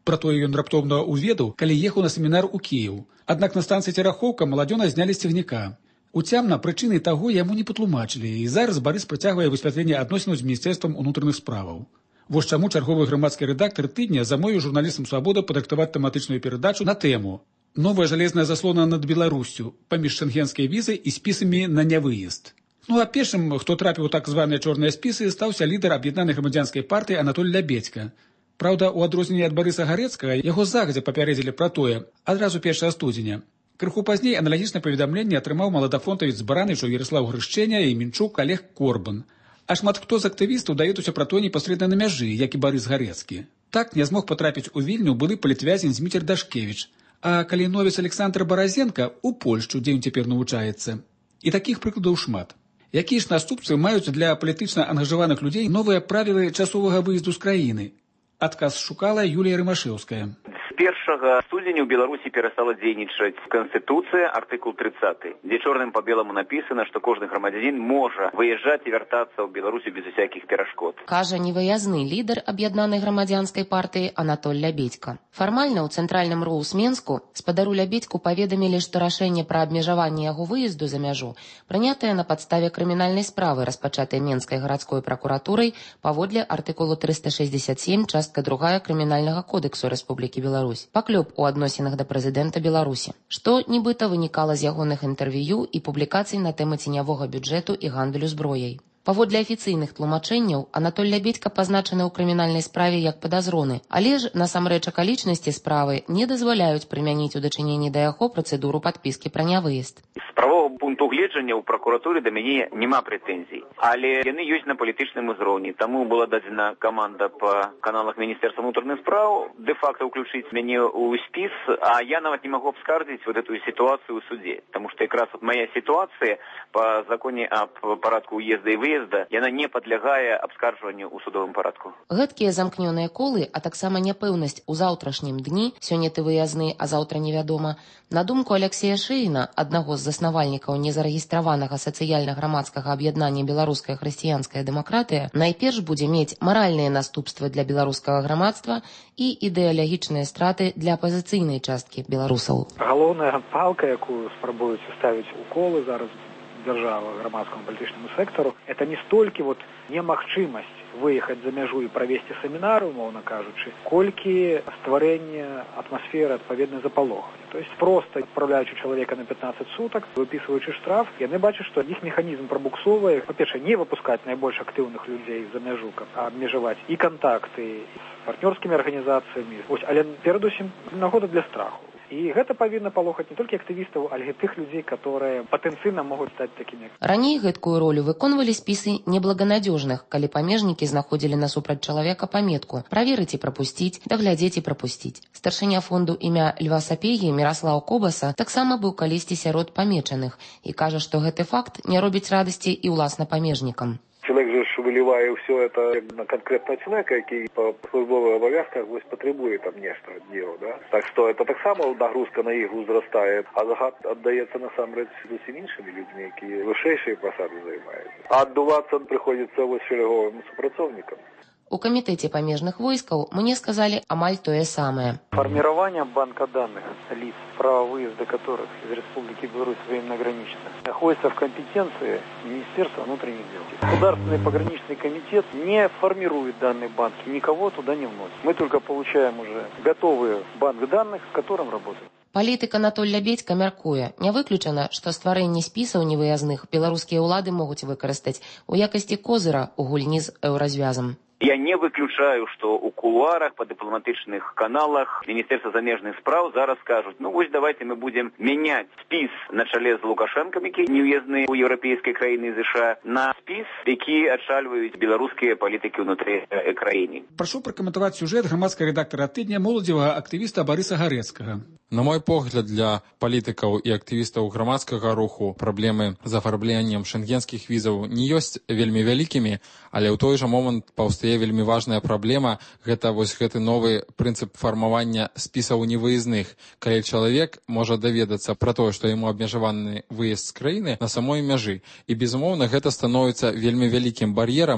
Пра тое ён раптоўна ўведаў, калі ехаў на семінар у Кіеў. Аднак на станцыі Церахоўка маладзёна знялі з цягніка. Уцямна, прычыны таго яму не патлумачылі, і зараз Барыс працягвае высвятленне адносінаў з міністэрствам унутраных справаў. Вось чаму чарговы грамадскі рэдактар тыдня замовіў журналістам «Свабода» падрыхтаваць тэматычную перадачу на тэму «Новая жалезная заслона над Беларуссю» паміж шэнгенскай візай і спісамі на нявыезд. Ну а першым, хто трапіў у так званыя чорныя спісы, стаўся лідар аб'яднанай грамадзянскай партыі Анатоль Лябедзька. Праўда, у адрозненне ад Барыса Гарэцкага, яго загадзя папярэдзілі пра тое адразу першага студзеня. Крыху пазней аналагічнае паведамленне атрымаў маладафронтавец з Баранычаў Яраслаў Грышчэня і Мінчук Олег Корбан. А шмат хто з актывістаў даведаўся пра тое непасрэдна на мяжы, як і Барыс Гарэцкі. Так не змог патрапіць у Вільню былы палітвязень Зміцер Дашкевіч, а каліновец Александр Баразенка у Польшчу, дзе ён цяпер навучаецца. І такіх прыкладаў шмат. Якія ж наступствы маюць для палітычна ангажаваных людзей новыя правілы часовага выезду з краіны? Адказ шукала Юлія Рымашэўская. першага студзеня ў Беларусі перастала дзейнічаць Канстытуцыя, артыкул тридцаты, дзе чорным па беламу напісана, што кожны грамадзянін можа выязджаць і вяртацца ў Беларусі без усякіх перашкод. Кажа невыязны лідар аб'яднанай грамадзянскай партыі Анатоль Лябедзька. Фармальна ў цэнтральным РУС Менску спадару Лябедзьку паведамілі, што рашэнне пра абмежаванне яго выезду за мяжу прынятае на падставе крымінальнай справы, распачатай Менскай гарадской пракуратурай паводле артыкулу триста шестьдесят семь, частка другая Крымінальнага кодексу Рэспублікі Беларусь. Паклёп у адносінах да прэзідэнта Беларусі, што нібыта вынікала з ягоных інтэрв'ю і публікацый на тэмы ценявога бюджэту і гандлю зброяй. Паводле афіцыйных тлумачэнняў, Анатоль Лябедзька пазначаны ў крымінальнай справе як падазроны, але ж насамрэч акалічнасці справы не дазваляюць прымяніць у дачыненні да яго працэдуру падпіскі пра нявыезд. З правовага пункту гледжання ў пракуратуры да мяне няма прэтэнзій, але яны ёсць на палітычным узроўні. Таму была дадзена каманда па каналах Міністэрства ўнутраных спраў дэ-факта ўключыць мяне ў спіс, а я нават не магу абскардзіць вот эту сітуацыю ў судзе, таму што якраз вот моя сітуацыя па законе аб парадку ўезда і выезда, яна не падлягае абскарджванню ў судовым парадку. Гэткія замкнёныя колы, а таксама няпэўнасць у заўтрашнім дні, сёння ты выязны, а заўтра невядома, на думку Аляксея Шэйна, аднаго з заснавальнікаў незарэгістраванага сацыяльна-грамадскага аб'яднання «Беларуская хрысціянская дэмакратыя», найперш будзе мець маральныя наступствы для беларускага грамадства і ідэалагічныя страты для апазіцыйнай часткі беларусаў. Галоўная палка, якую спрабуюць ставіць уколы зараз дзяржава грамадскаму палітычнаму сектару, это не столькі вот немагчымасць выехаць за мяжу і правесці семінар, умоўна кажучы, колькі стварэнне атмасферы адпаведнай запалохання. То есть просто адпраўляючы чалавека на пятнадцать сутак, выпісваючы штраф, яны бачаць, што іх механізм прабуксоўвае, па-першае, не выпускаць найбольш актыўных людзей за мяжу, каб абмежаваць і кантакты з партнёрскімі арганізацыямі. Вось, але перадусім нагода для страху. І гэта павінна палохаць не толькі актывістаў, але і тых людзей, которые патэнцыйна могуць стаць такімі. Раней гэткую ролю выконвалі спісы неблаганадзёжных, калі памежнікі знаходзілі насупраць чалавека паметку «Праверыць і прапусціць», «Даглядзець і прапусціць». Старшыня фонду імя Льва Сапегі Міраслаў Кобаса таксама быў калісьці сярод памечаных і кажа, што гэты факт не робіць радасці і ўласна памежнікам. Чоловік же ж виліває все це на конкретного чоловіка, який по службових обов'язках ось потребує там нечто діло, да? Так що це так само нагрузка на їх зростає, а загад віддається насамперед зовсім іншими людьми, які вищіші посади займають. А віддуватися приходиться ось шереговим супрацовникам. У камітэце памежных войскаў мне сказалі амаль тое самае. Формирование банка данных лиц, право выезда которых из Республики Беларусь временно ограничено, находится в компетенции Министерства внутренних дел. Государственный пограничный комитет не формирует данный банк, никого туда не вносит. Мы только получаем уже готовый банк данных, с которым работаем. Палітык Анатоль Лябедзька мяркуе, не выключана, што стварэнне спісаў невыязных беларускія ўлады могуць выкарыстаць у якасці козыра ў гульні з еўразвязам. Я не выключаю, что у кулуарах, по дипломатичных каналах Министерства замежных справ зараз скажут, ну вот давайте мы будем менять спис на чоле з Лукашенком, які неуездны у європейської країни США, на спис, які адшальваюць беларускія палітыкі ўнутры краіны. Прашу пракаментаваць сюжэт грамадскага рэдактара тыдня моладзевага актывіста Барыса Гарэцкага. На мой погляд, для палітыкаў і актывістаў грамадскага руху праблемы з афарбленнем шэнгенскіх візаў не ёсць вельмі вялікімі, але ў той жа момант паўстае вельмі важная праблема, гэта вось гэты новы прынцып фармавання спісаў невыязных, калі чалавек можа даведацца пра тое, што яму абмежаваны выезд з краіны на самой мяжы. І, безумоўна, гэта становіцца вельмі вялікім бар'ерам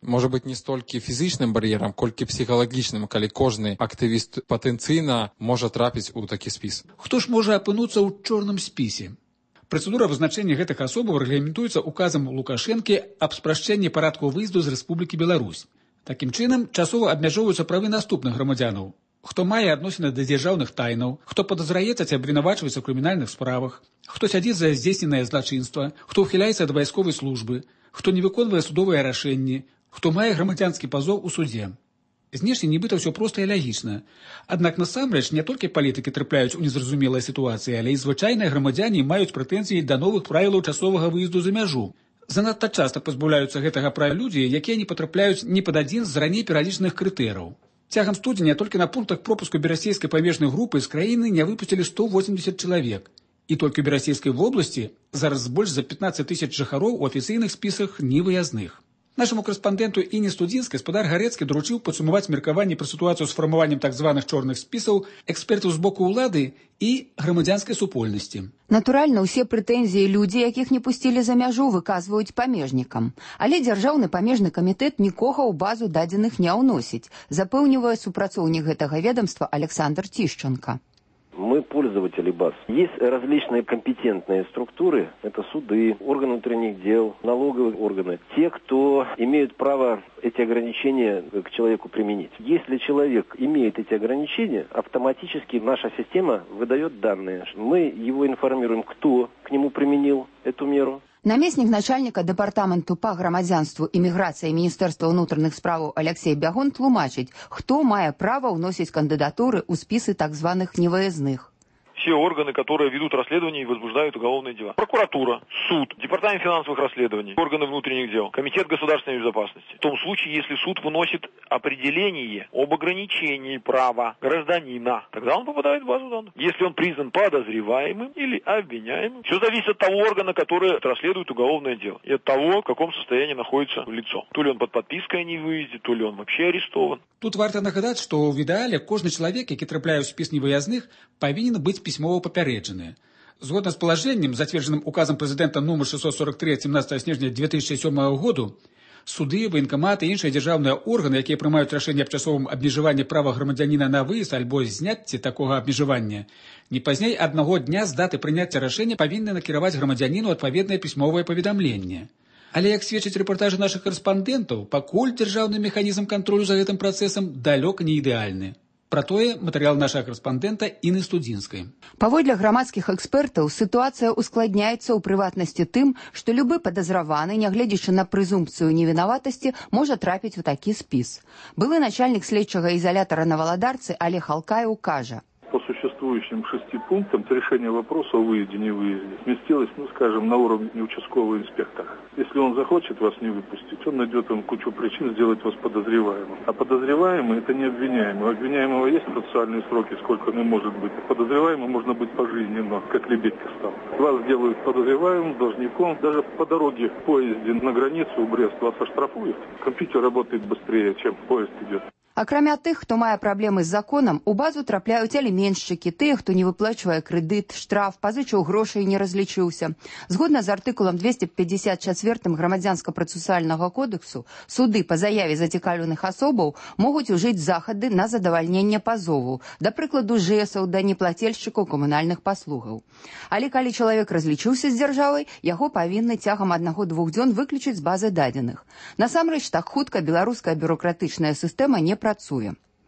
можа быць не столькі фізічным бар'ерам, колькі псіхалагічным, калі кожны актывіст патэнцыйна можа трапіць у такі спіс. Хто ж можа апынуцца ў чорным спісе? Працэдура вызначэння гэтых асобаў рэгламентуецца указам Лукашэнкі аб спрашчэнні парадку выезду з Рэспублікі Беларусь. Такім чынам, часова абмяжоўваюцца правы наступных грамадзянаў. Хто мае адносіны да дзяржаўных тайнаў, хто падазраецца ці абвінавачваецца ў крымінальных справах, хто сядзіць за здзейсненае злачынства, хто ўхіляецца ад вайсковай службы, хто не выконвае судовыя рашэнні, хто мае грамадзянскі пазоў у судзе. Знешне нібыта ўсё проста і лагічна. Аднак насамрэч не толькі палітыкі трапляюць у незразумелыя сітуацыі, але і звычайныя грамадзяне маюць прэтэнзіі да новых правілаў часовага выезду за мяжу. Занадта часта пазбаўляюцца гэтага права людзі, якія не патрапляюць ні пад адзін з раней пералічаных крытэрыяў. Цягам студзеня толькі на пунктах пропуску берасейскай памежнай групы з краіны не выпусцілі сто восемьдесят чалавек. І толькі ў берасейскай вобласці зараз больш за пятнадцать тысяч жыхароў у афіцыйных спісах невыязных. Нашаму корэспандэнту Інне Студзінскай спадар Гарэцкі даручыў падсумаваць меркаванне пра сітуацыю з фармаваннем так званых чорных спісаў экспертаў з боку ўлады і грамадзянскай супольнасці. Натуральна, усе прэтэнзіі людзі, якіх не пусцілі за мяжу, выказваюць памежнікам. Але дзяржаўны памежны камітэт нікога ў базу дадзеных не ўносіць, запэўнівае супрацоўнік гэтага ведомства Александр Тишченко. Мы пользователи баз. Есть различные компетентные структуры, это суды, органы внутренних дел, налоговые органы. Те, кто имеют право эти ограничения к человеку применить. Если человек имеет эти ограничения, автоматически наша система выдает данные. Мы его информируем, кто к нему применил эту меру. Намеснік начальніка дэпартаменту па грамадзянству і міграцыі Міністэрства ўнутраных справаў Алексей Бягун тлумачыць, хто мае права ўносіць кандыдатуры ў спісы так званых невыязных. Все органы, которые ведут расследование и возбуждают уголовные дела. Прокуратура, суд, департамент финансовых расследований, органы внутренних дел, комитет государственной безопасности. В том случае, если суд выносит определение об ограничении права гражданина, тогда он попадает в базу данных. Если он признан подозреваемым или обвиняемым, все зависит от того органа, который расследует уголовное дело, и от того, в каком состоянии находится лицо. То ли он под подпиской о невыезде, то ли он вообще арестован. Тут варта нагадаць, што ў ідэале кожны чалавек, які трапляе ў спіс невыязных, павінен быць пісьмова папярэджаны. Згодна з палажэннем, зацверджаным указам прэзідэнта нумар шестьсот сорок три ад семнадцатого снежня две тысячи седьмого году, суды, военкоматы і іншыя дзяржаўныя органы, якія прымаюць рашэнне аб часовым абмежаванні права грамадзяніна на выезд альбо зняцці такога абмежавання, не пазней аднаго дня з даты прыняцця рашэння павінны накіраваць грамадзяніну адпаведнае пісьмовае паведамленне. Але, як сведчаць рэпартажы нашых корэспандэнтаў, пакуль дзяржаўны механізм кантролю за гэтым працэсам далёка не ідэальны. Пра тое матэрыял нашага корэспандэнта Інны Студзінскай. Паводле грамадскіх экспертаў, сітуацыя ускладняецца ў прыватнасці тым, што любы падазраваны, нягледзячы на прэзумпцыю невінаватасці, можа трапіць у такі спіс. Былы начальнік следчага изолятора на Валадарцы Олег Алкаев кажа: по существующим шести пунктам решение вопроса о выезде, не выезде сместилось, ну, скажем, на уровне участкового инспектора. Если он захочет вас не выпустить, он найдет вам кучу причин сделать вас подозреваемым. А подозреваемый — это не обвиняемый. У обвиняемого есть процессуальные сроки, сколько он может быть. Подозреваемым можно быть пожизненно, как Лебедька стал. Вас делают подозреваемым, должником. Даже по дороге в поезде на границу в Брест вас оштрафуют. Компьютер работает быстрее, чем поезд идет. Акрамя тых, хто мае праблемы з законам, у базу трапляюць аліменшчыкі, тыя, хто не выплачвае крэдыт, штраф, пазычыў грошай і не разлічыўся. Згодна з артыкулам двести пятьдесят четыре грамадзянска-працэсуальнага кодексу, суды па заяве зацікаўленых асобаў могуць ужыць захады на задавальненне пазову, да прыкладу жэсаў да неплацельшчыкаў камунальных паслугаў. Але калі чалавек разлічыўся з дзяржавай, яго павінны цягам аднаго-двух дзён выключыць з базы дадзеных. Насамрэч, так хутка беларуская бюрократычная сістэма не працуе.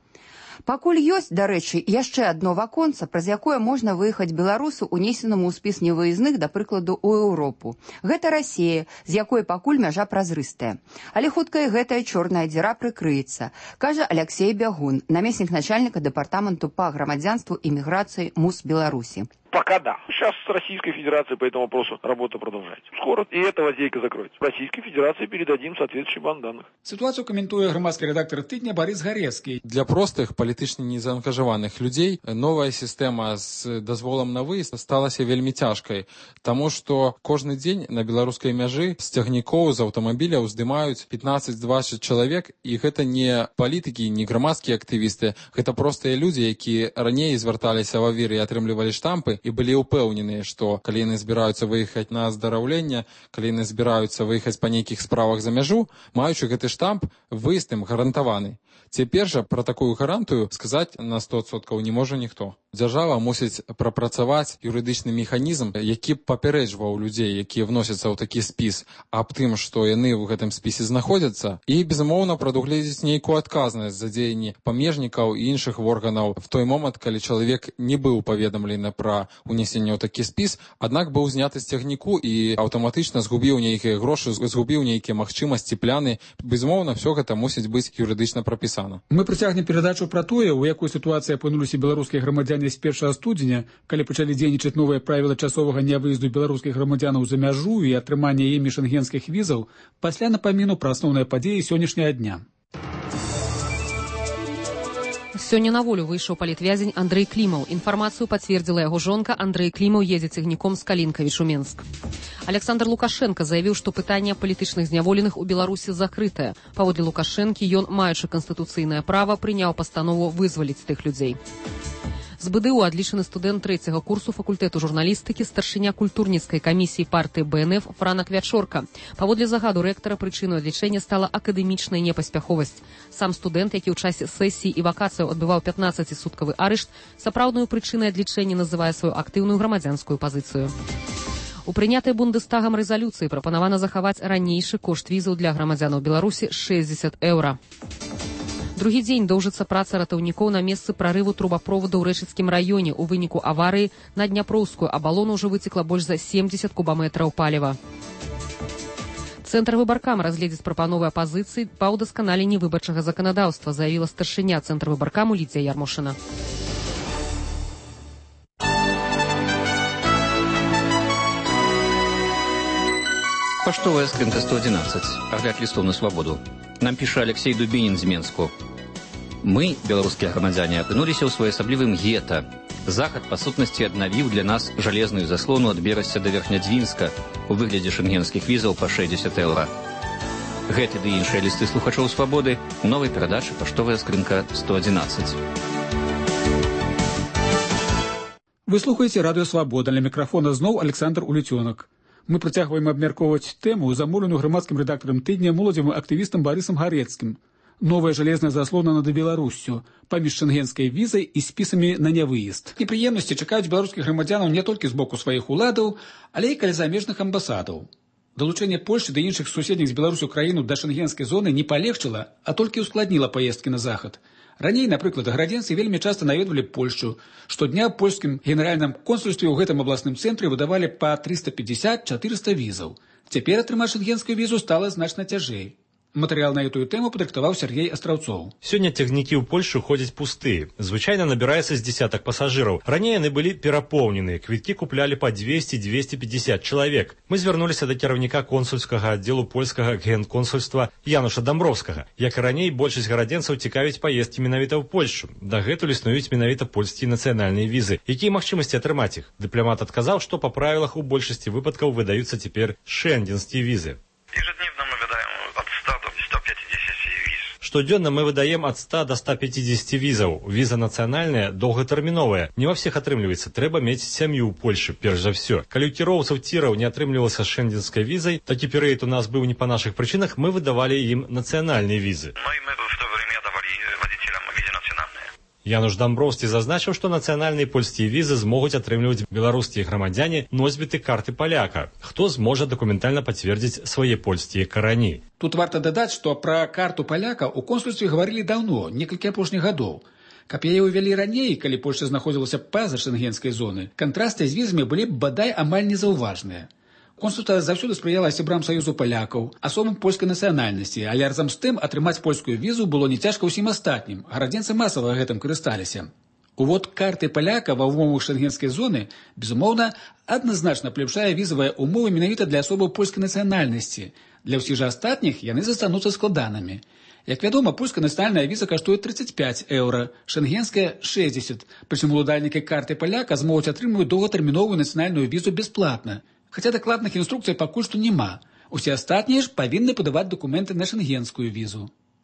Пакуль ёсць, дарэчы, яшчэ адно ваконца, праз якое можна выехаць беларусу, унесенаму ў спіс невыязных, да прыкладу, у Еўропу. Гэта Расія, з якой пакуль мяжа празрыстая. Але хутка і гэтая чорная дзіра прыкрыецца, кажа Алексей Бягун, намеснік начальніка дэпартаменту па грамадзянству і міграцыі МУС Беларусі. Пока да. Сейчас с Российской Федерацией по этому вопросу работа продолжается. Скоро и эта лазейка закроется. Российской Федерации передадим соответствующий банк данных. Ситуацию комментует громадский редактор «Тыдня» Борис Гарецкий. Для простых, палітычна незаангажаваных людзей новая сістэма з дазволам на выезд сталася вельмі цяжкай, таму што кожны дзень на беларускай мяжы з цягнікоў з аўтамабіля ўздымаюць пятнадцать-двадцать чалавек, і гэта не палітыкі, не грамадскія актывісты, гэта простыя людзі, якія раней звярталіся в авір і атрымлівалі штампы, і былі ўпэўненыя, што калі яны збіраюцца выехаць на аздараўленне, калі яны збіраюцца выехаць па нейкіх справах за мяжу, маючы гэты штамп, выезд ім гарантаваны. Цяпер жа пра такую гарантыю сказаць на сто адсоткаў не можа ніхто. Дзяржава мусіць прапрацаваць юрыдычны механізм, які б папярэджваў людзей, якія вносяцца ў такі спіс, аб тым, што яны ў гэтым спісе знаходзяцца, і, безумоўна, прадугледзець нейкую адказнасць за дзеянні памежнікаў і іншых органаў в той момант, калі чалавек не быў паведамлены пра унесенне ў такі спіс, аднак быў зняты з цягніку і аўтаматычна згубіў нейкія грошы, згубіў нейкія магчымасці, пляны. Безумоўна, все гэта мусіць быць юрыдычна прапісана. Мы працягнем перадачу пра тое, у якой сітуацыі апынуліся беларускія грамадзяне з першага студзеня, калі пачалі дзейнічаць новыя правілы часовага нявыезду беларускіх грамадзянаў за мяжу і атрымання імі шэнгенскіх візаў, пасля напаміну пра асноўныя падзеі сённяшняга дня. Сёння на волю выйшаў палітвязень Андрэй Клімаў. Інфармацыю пацвердзіла яго жонка. Андрэй Клімаў едзе цягніком з Калінкавіч у Менск. Александр Лукашенко заявіў, што пытанне палітычных зняволеных у Беларусі закрытае. Паводле Лукашэнкі, ён, маючы канстытуцыйнае права, прыняў пастанову вызваліць тых людзей. З БДУ адлічаны студэнт трэцяга курсу факультэту журналістыкі, старшыня культурніцкай камісіі партыі БНФ Франак Вячорка. Паводле загаду рэктара, прычынай адлічэння стала акадэмічная непаспяховасць. Сам студэнт, які ў часе сесіі і вакацыяў адбываў пятнаццацісуткавы арышт, сапраўдную прычынай адлічэння называе сваю актыўную грамадзянскую пазіцыю. У прынятай Бундестагам рэзалюцыі прапанавана захаваць ранейшы кошт візаў для грамадзянаў Беларусі шэсцьдзесят еўра. Другі дзень доўжыцца праца ратаўнікоў на месцы прарыву трубаправоду ў Рэшыцкім раёне. У выніку аварыі на Дняпроўскую абалону ўжо выцекла больш за семдзесят кубаметраў паліва. Цэнтр выбаркам разгледзіць прапановы апазіцыі па ўдасканаленні выбарчага заканадаўства, заявіла старшыня Цэнтра выбаркаму Лідзія Ярмошына. Паштовая скринка сто одиннадцать. Огляд листов на свободу. Нам піша Алексей Дубінін з Менску. Мы, беларускія грамадзяне, апынуліся ў своеасаблівым гета. Захад, па сутнасці, аднавіў для нас жалезную заслону ад Берасця да Верхнядзвінска у выглядзе шэнгенскіх візаў па шэсцьдесят еўра. Гэты ды іншыя лісты слухачоў свабоды у новай перадачы «Паштовая скринка сто одиннадцать». Вы слухаеце радыё «Свабода». Для мікрафона зноў Александр Уліцёнак. Мы працягваем абмяркоўваць тэму, замоўленую грамадскім рэдактарам тыдня моладзевым актывістам Барысам Гарэцкім. Новая жалезная заслона над Беларуссю паміж шэнгенскай візай і спісамі на нявыезд. Непрыемнасці чакаюць беларускіх грамадзянаў не толькі з боку сваіх уладаў, але і каля замежных амбасадаў. Далучэнне Польшчы да іншых суседніх з Беларусю краіну да шэнгенскай зоны не палегчыла, а толькі ўскладніла паездкі на захад. Раней, напрыклад, гарадзенцы вельмі часта наведвалі Польшчу. Штодня ў польскім генеральным консульстве ў гэтым абласным цэнтры выдавалі па трыста пятьдесят - четыреста візаў. Цяпер атрымаць шэнгенскую візу стала значна цяжэй. Матэрыял на эту тэму падрыхтаваў Сергей Астраўцоў. Сёння цягнікі ў Польшу ходзяць пустыя. Звычайна набіраецца з дзесятак пасажыраў. Раней яны былі перапоўненыя. Квіткі куплялі па двести - двести пятьдесят чалавек. Мы звярнуліся да кіраўніка консульскага аддзелу польскага генконсульства Януша Дамброўскага. Як і раней, большасць гарадзенцаў цікавіць паездкі менавіта ў Польшу. Дагэтуль існуюць менавіта польскія нацыянальныя візы. Якія магчымасці атрымаць іх? Дыпламат адказаў, што па правілах у большасці выпадкаў выдаюцца цяпер шэнгенскія візы. Штодзённа мы выдаем ад ста до ста пятидесяти візаў. Віза нацыянальная, доўгатэрміновая. Не ва всех атрымліваецца. Трэба мець сям'ю ў Польшы, перш за ўсё. Калі ў кіроўцаў ціраў не атрымлівалася шэнгенскай візай, такі перыяд у нас быў не па нашых прычынах, мы выдавалі ім нацыянальныя візы. Януш Дамброўскі зазначыў, што нацыянальныя польскія візы змогуць атрымліваць беларускія грамадзяне носьбіты карты паляка, хто зможа дакументальна пацвердзіць свае польскія карані. Тут варта дадаць, што пра карту паляка ў консульстве гаварылі даўно, некалькі апошніх гадоў. Каб яе ўвялі раней, калі Польшча знаходзілася па-за шэнгенскай зоны, кантрасты з візамі былі б бадай амаль незаўважныя. Консульства заўсёды спрыяла сябрам саюзу палякаў, асобам польскай нацыянальнасці, але разам з тым атрымаць польскую візу было не цяжка ўсім астатнім. Гарадзенцы масава гэтым карысталіся. Увод карты паляка ва ўмовах шэнгенскай зоны, безумоўна, адназначна палепшае візавыя ўмовы менавіта для асобаў польскай нацыянальнасці. Для ўсіх жа астатніх яны застануцца складанымі. Як вядома, польская нацыянальная віза каштуе тридцать пять еўра, шэнгенская – шэсцьдесят. Прычым уладальнікі карты паляка змогуць атрымаць доўгатэрміновую нацыянальную візу бясплатна. Хаця дакладных інструкцый пакуль што няма. Усе астатнія ж павінны падаваць дакументы на шэнгенскую візу.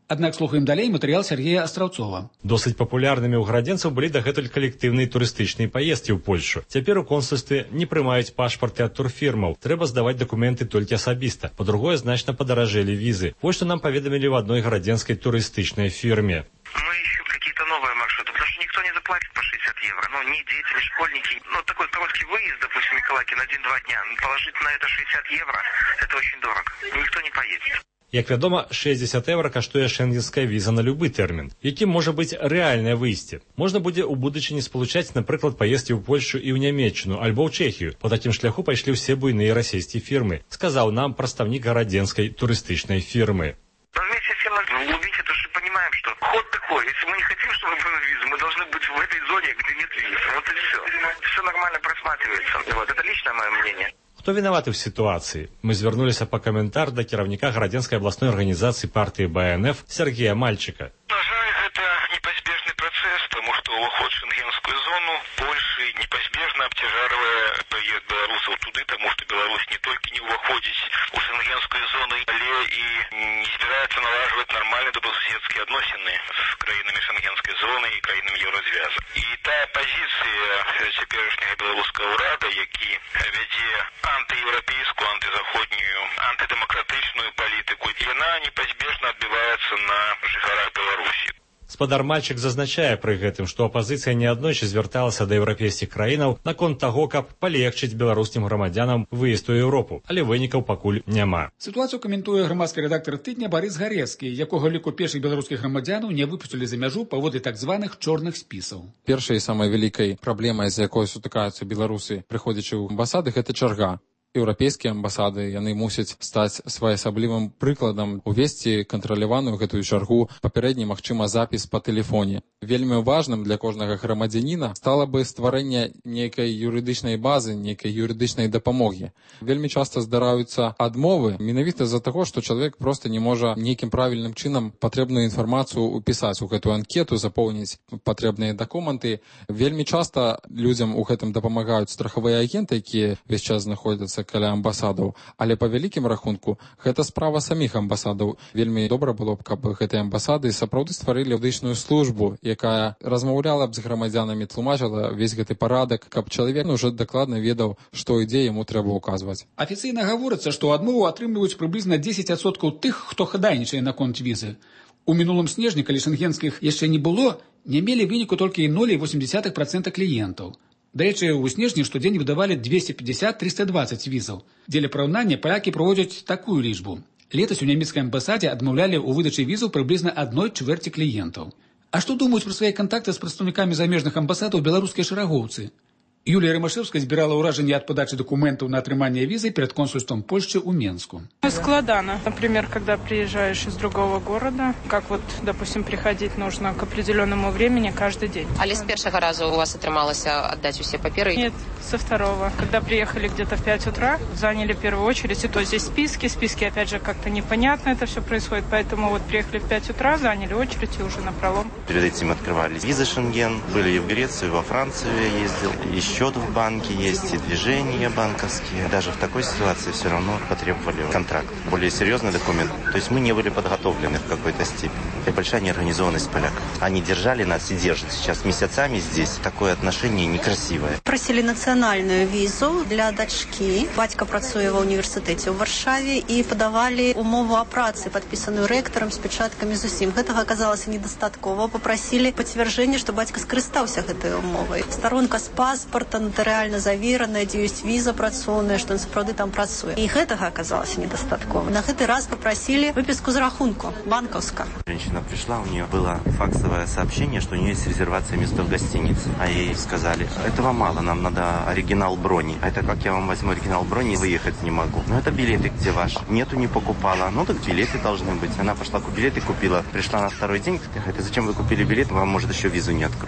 Аднак слухаем далей матэрыял Сергея Астраўцова. Досыць папулярнымі ў гарадзенцаў былі дагэтуль калектыўныя турыстычныя паездкі ў Польшу. Цяпер у консульстве не прымаюць пашпарты ад турфірмаў. Трэба здаваць дакументы толькі асабіста. Па-другое, значна падаражэлі візы. Вось што нам паведамілі в одной гарадзенскай турыстычнай фірме. Мы ищем какие-то новые маршруты, потому что никто не заплатит по шестьдесят евро. Ну, ни дети, ни школьники. Ну, такой короткий выезд, допустим, Николаки на один-два дня. Положить на это шестьдесят евро, это очень дорого. Никто не поедет. Як вядома, шэсцьдзесят еўра каштуе шэнгенская віза на любы тэрмін, якім можа быць рэальнае выйсце. Можна будзе ў будучыні спалучаць, напрыклад, паездкі ў Польшу і ў Нямецчыну, альбо ў Чэхію. По такім шляху пайшлі ўсе буйныя расійскія фірмы, сказаў нам прадстаўнік гарадзенскай турыстычнай фірмы. Но вместе с тем надо углубить это, что понимаем, что ход такой. Если мы не хотим, чтобы была виза, мы должны быть в этой зоне, где нет виз. Вот и все. Все нормально просматривается. Вот это личное мое мнение. Хто вінаваты ў сітуацыі? Мы звярнуліся па каментар да кіраўніка гарадзенскай абласной арганізацыі партыі Бэ Эн Эф Сергея Мальчыка. На жаль, гэта непазбежны працэс, таму што ўваход у шэнгенскую зону Польшы непазбежна абцяжарвае прыезд беларусаў туды, таму што Беларусь не толькі не ўваходзіць у шэнгенскую зону, але і не збіраецца налажваць нармальныя добрасуседскія адносіны з краінамі шэнгенскай зоны і краінамі еўразвяза. І тая пазіцыя цяперашняга беларускага ўрада, які вядзе антыеўрапейскую, антызаходнюю, антыдэмакратычную палітыку, яна непазбежна адбіваецца на жыхарах Беларусі. Спадар Мальчык зазначае пры гэтым, што апазіцыя неаднойчы звярталася да еўрапейскіх краінаў наконт таго, каб палегчыць беларускім грамадзянам выезд у Еўропу, але вынікаў пакуль няма. Сітуацыю каментуе грамадскі рэдактар тыдня Барыс Гарэцкі, якога ліку першых беларускіх грамадзянаў не выпусцілі за мяжу паводле так званых чорных спісаў. Першай самай вялікай праблемай, з якой сутыкаюцца беларусы, прыходзячы ў амбасады, гэта чарга. Еўрапейскія амбасады, яны мусяць стаць своеасаблівым прыкладам, увесці кантраляваную гэтую чаргу, папярэдні, магчыма, запіс па тэлефоне. Вельмі важным для кожнага грамадзяніна стала бы стварэнне нейкай юрыдычнай базы, нейкай юрыдычнай дапамогі. Вельмі часта здараюцца адмовы менавіта з-за таго, што чалавек проста не можа нейкім правільным чынам патрэбную інфармацыю упісаць у гэтую анкету, запоўніць патрэбныя дакументы. Вельмі часта людзям у гэтым дапамагаюць страхавыя агенты, якія весь час знаходзяцца каля амбасадаў, але па вялікім рахунку гэта справа саміх амбасадаў. Вельмі добра было б, каб гэтыя амбасады сапраўды стварылі юрыдычную службу, якая размаўляла б з грамадзянамі, тлумачыла весь гэты парадак, каб чалавек уже дакладна ведаў, што ідзе яму трэба ўказваць. Афіцыйна гаворыцца, што адмову атрымліваюць прыблізна дзесяць адсоткаў тых, хто хадайнічае наконт візы. У мінулым снежні, калі шэнгенскіх яшчэ не было, не мелі выніку толькі нуль цалых восем десятых працэнта кліентаў. Дарэчы, у снежні штодзень выдавалі двести пятьдесят - триста двадцать візаў. Дзеля параўнання палякі праводзяць такую лічбу. Летась у нямецкай амбасадзе адмаўлялі ў выдачы візаў прыблізна адной чвэрці кліентаў. А што думаюць пра свае кантакты з прадстаўнікамі замежных амбасадаў беларускія шэрагоўцы? Юлія Рымашэўская збірала ўражанні ад падачы документаў на атрыманне візы перед консульством Польши ў Менску. Складано. Например, когда приезжаешь из другого города, как вот, допустим, приходить нужно к определенному времени каждый день. Але с первого раза у вас отрымалось отдать все паперы? Нет, со второго. Когда приехали где-то в пять утра, заняли первую очередь, и то здесь списки, списки опять же как-то непонятно это все происходит, поэтому вот приехали в пять утра, заняли очередь и уже на пролом. Перед этим открывали визы Шенген, были и в Греции, и во Францию ездил, еще счет в банке есть, и движения банковские. Даже в такой ситуации все равно потребовали контракт. Более серьезный документ. То есть мы не были подготовлены в какой-то степени. И большая неорганизованность поляков. Они держали нас и держат сейчас месяцами здесь. Такое отношение некрасивое. Просили национальную визу для дочки. Батька працує в університеті у Варшаві і подавали умову о праці, підписану ректором з печатками з усім. Гэтага оказалось недостатково. Попросили підтвердження, що батька скористався гэтай умовой. Сторонка з паспорта нотарыяльна завераная, дзе ёсць віза працоўная, што ён сапраўды там працуе. І гэтага оказалось недостатково. На гэты раз попросили выписку з рахунку банковска. Женщина пришла, у нее было факсовое сообщение, что у нее есть резервация места в гостинице. А ей сказали, этого мало, нам надо оригинал брони. А это как я вам возьму оригинал брони и выехать не могу. Ну это билеты где ваши? Нету, не покупала. Ну так билеты должны быть. Она пошла, билеты купила. Пришла на второй день, говорит, зачем вы купили билет? Вам, может, еще визу не откроют.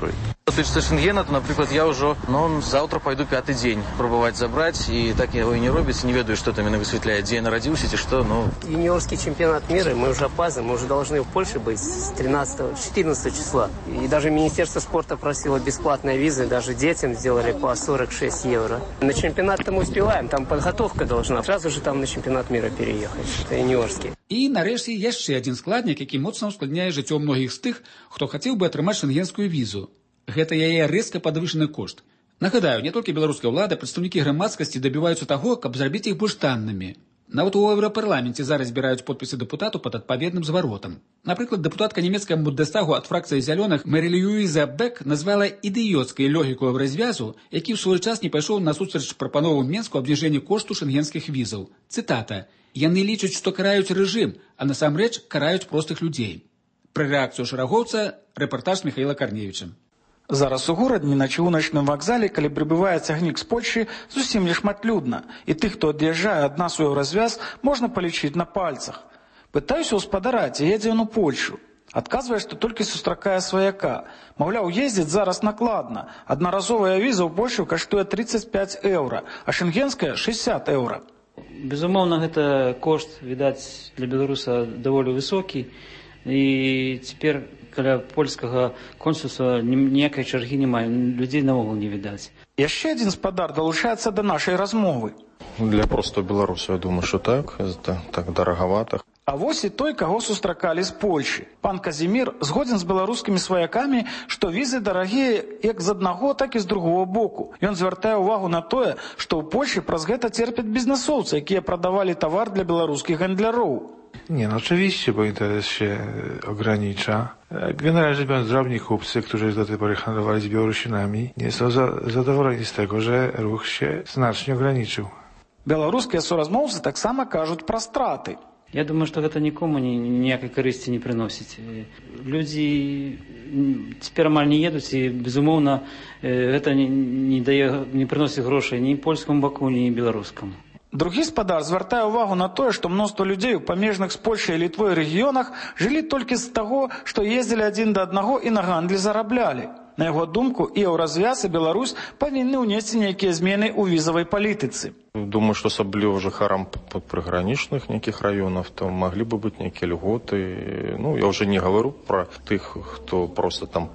Тычыцца шенгена, то, напрыклад, я ўжо, ну, заўтра пайду пяты дзень пробаваць забраць, і так яго і не робіць, не ведаю, што там яны высвятляюць, дзе я нарадзіўся, ці што, ну... Юниорский чемпионат мира, мы уже опаздываем, мы уже должны в Польше быть с тринадцатого-четырнадцатого числа. И даже Министерство спорта просило бесплатные визы, даже детям сделали по сорок шесть евро. На чемпионат-то мы успеваем, там подготовка должна, сразу же там на чемпионат мира переехать, это юниорский. І, нарэшце, яшчэ адзін складнік, які моцна ускладняе жыццё многіх з тых, хто хацеў бы атрымаць шенгенскую візу. Гэта яе рэзка падвышаны кошт. Нагадаю, не толькі беларуская ўлада, прадстаўнікі грамадскасці дабіваюцца таго, каб зрабіць іх больш таннымі. Нават у Еўрапарламенце зараз збіраюць подпісы дэпутату пад адпаведным зваротам. Напрыклад, дэпутатка нямецкага Бундестагу ад фракцыі зялёных Мэри Льюіза Бек назвала ідыёцкай логіку еўразвязу, які ў свой час не пайшоў насустрач прапановам Менску абніжэння кошту шенгенскіх візаў. Цытата: «Яны лічаць, што караюць рэжым, а насамрэч караюць простых людзей». Пра рэакцыю шэрагоўца рэпартаж Михаіла Карневіча. Зараз у горадні на чыгуначным вакзале, калі прыбывае цягнік з Польшчы, зусім нешматлюдна, і тых, хто ад'язджае ад нас у еўразвяз, можна палічыць на пальцах. Пытаюся ў спадара, ці едзе ён у Польшу. Адказвае, што толькі сустракае сваяка. Маўляў, ездзіць зараз накладна. Аднаразовая віза ў Польшу каштуе тридцать пять еўра, а шенгенская шестьдесят еўра. Безумоўна, гэта кошт, відаць, для беларуса даволі высокі. І цяпер каля польскага консульства ніякай чаргі няма, людзей наогул не відаць. Яшчэ адзін спадар далучаецца да нашай размовы. Для простого беларуса, я думаю, что так, это так дороговато. А вось і той, каго сустракалі з Польшчы. Пан Казімір згодзін з беларускімі сваякамі, што візы дарагія як з аднаго, так і з другого боку. Ён звяртае ўвагу на тое, што ў Польшчы праз гэта церпяць бізнесоўцы, якія прадавалі тавар для беларускіх гандляроў. Nie, no oczywiście, bo interes się ogranicza. Generalnie rzecz biorąc, drobni kupcy, którzy do tej pory handlowali z Białorusinami, nie są za, zadowoleni z tego, że ruch się znacznie ograniczył. Беларускія суразмоўцы таксама кажуць пра страты. Я думаю, што гэта нікому ніякай карысці не прыносіць. Людзі цяпер амаль не едуць, і, безумоўна, гэта не, не, дае, не прыносіць грошай ні польскаму баку, ні беларускаму. Другі спадар звяртае ўвагу на тое, што мноства людзей у памежных з Польшай і Літвой рэгіёнах жылі толькі з таго, што ездзілі адзін да аднаго і на гандлі зараблялі. На яго думку, і Еўразвяз, і Беларусь павінны ўнесці нейкія змены ў візавай палітыцы. Думаю, что особливо жыхарам приграничных неких районов, то могли бы быть некие льготы. Ну, я уже не говорю про тех, кто просто там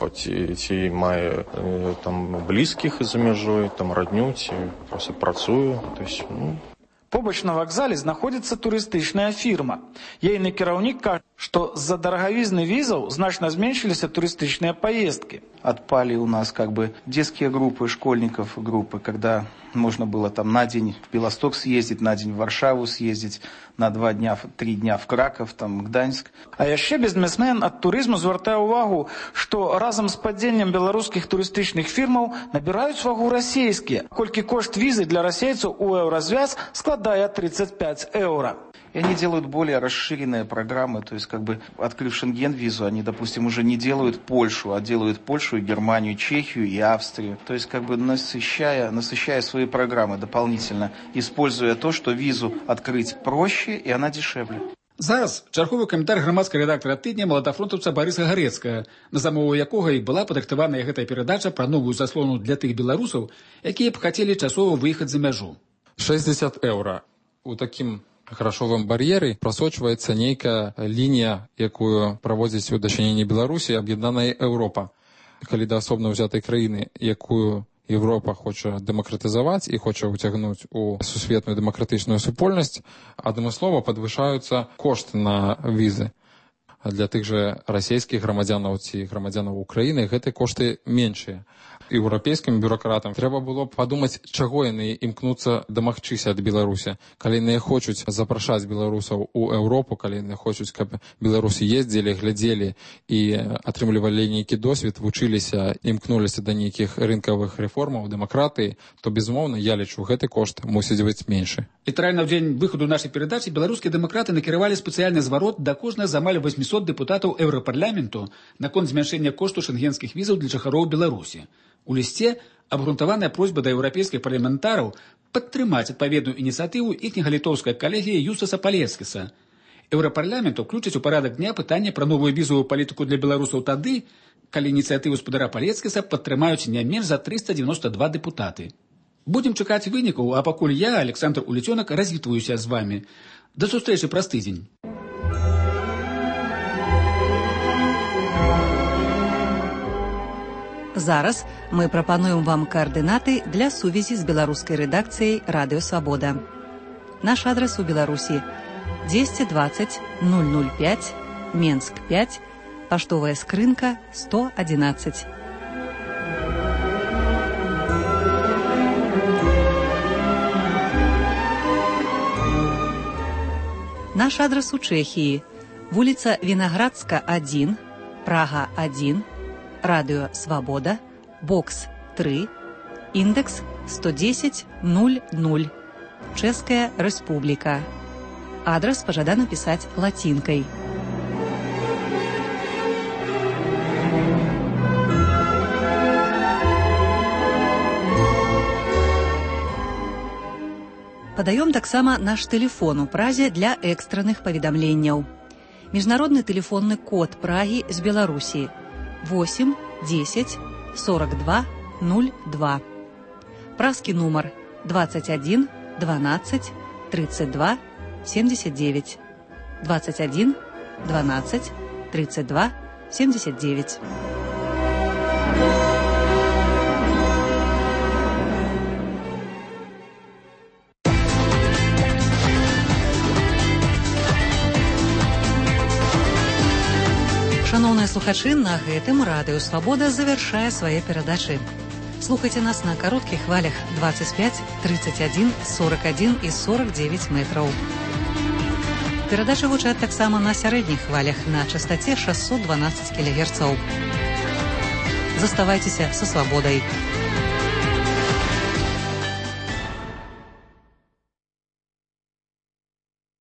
ці мае там близких за межой, там родню, ці просто працуе. То есть, ну... Побач на вакзале знаходзіцца турыстычная фірма. Ейны кіраўнік кажа, што з-за дарагавізны візаў значна зменшились туристичные поездки. Отпали у нас как бы детские группы, школьников группы, когда можно было там на день в Белосток съездить, на день в Варшаву съездить, на два дня, три дня в Краков, там, Гданьск. А яшчэ бізнесмен ад турызму звяртае ўвагу, што разам з падзеннем беларускіх турыстычных фірмаў набіраюць вагу расійскія, колькі кошт візы для расейцаў у Еўразвяз складае тридцать пять еўра. И они делают более расширенные программы, то есть как бы открыв Шенген-визу, они, допустим, уже не делают Польшу, а делают Польшу, и Германию, и Чехию, и Австрию. То есть как бы насыщая, насыщая свои программы дополнительно, используя то, что визу открыть проще, и она дешевле. Зараз чарговы каментар грамадскага рэдактара тыдня маладафронтаўца Барыса Гарэцкага, на замову якога і была падрыхтаваная гэтая перадача пра новую заслону для тых беларусаў, якія б хацелі часова выехаць за мяжу. шестьдесят еўра. У такім грашовым бар'еры прасочваецца нейкая лінія, якую праводзіць у дачыненні Беларусі аб'яднаная Еўропа. Калі да асобна ўзятай краіны, якую Еўропа хоча дэмакратызаваць і хоча ўцягнуць у сусветную дэмакратычную супольнасць, адмыслова падвышаюцца кошты на візы. Для тых жа расійскіх грамадзянаў ці грамадзянаў Украіны гэтыя кошты меншыя. Еўрапейскім бюракратам трэба было падумаць, чаго яны імкнуцца дамагчыся ад Беларусі. Калі яны хочуць запрашаць беларусаў у Еўропу, калі яны хочуць, каб беларусы ездзілі, глядзелі і атрымлівалі нейкі досвед, вучыліся, імкнуліся да нейкіх рынкавых рэформаў, дэмакратыі, то, безумоўна, я лічу, гэты кошт мусіць быць меншы. Літаральна ў дзень выхаду нашай перадачы беларускія дэмакраты накіравалі спецыяльны зварот да кожнага з амаль восьмісот дэпутатаў Еўрапарламенту наконт змяншэння кошту шенгенскіх візаў для жыхароў Беларусі. У лісце абгрунтаваная просьба да еўрапейскіх парламентараў падтрымаць адпаведную ініцыятыву іхняга літоўская калегія Юстаса Палескіса. Еўрапарламент уключыць у парадак дня пытанне пра новую візавую палітыку для беларусаў тады, калі ініцыятыву спадара Палецкіса падтрымаюць не менш за трыста дзевяноста два дэпутаты. Будзем чакаць вынікаў, а пакуль я, Александр Улецёнак, развітваюся з вамі. Да сустрэчы праз тыдзень. Зараз мы прапануем вам координаты для сувязі з беларускай рэдакцыяй Радыё Свабода. Наш адрес у Беларусі двести двадцать ноль ноль пять, Менск пять, паштовая скрынка сто одиннадцать. Наш адрес у Чэхіі. Вуліца Вінаградска один, Прага один, Радыё Свабода, бокс три, індекс сто десять ноль ноль, Чэшская Рэспубліка. Адрес пажадана пісаць лацінкай. Падаём таксама наш тэлефон у Празе для экстранных паведамленняў. Міжнародны тэлефонны код Прагі з Беларусі восемь десять сорок два ноль два. Празкі нумар двадцать один двенадцать тридцать два семьдесят девять. двадцать один двенадцать тридцать два семьдесят девять. Шановныя слухачы, на гэтым Радыё Свабода завяршае свае перадачы. Слухайце нас на кароткіх хвалях двадцать пять, тридцать один, сорок один і сорок девять метраў. Перадачы гучаць таксама на сярэдніх хвалях на частаце шестьсот двенадцать кілогерцаў. Заставайцеся са свабодай.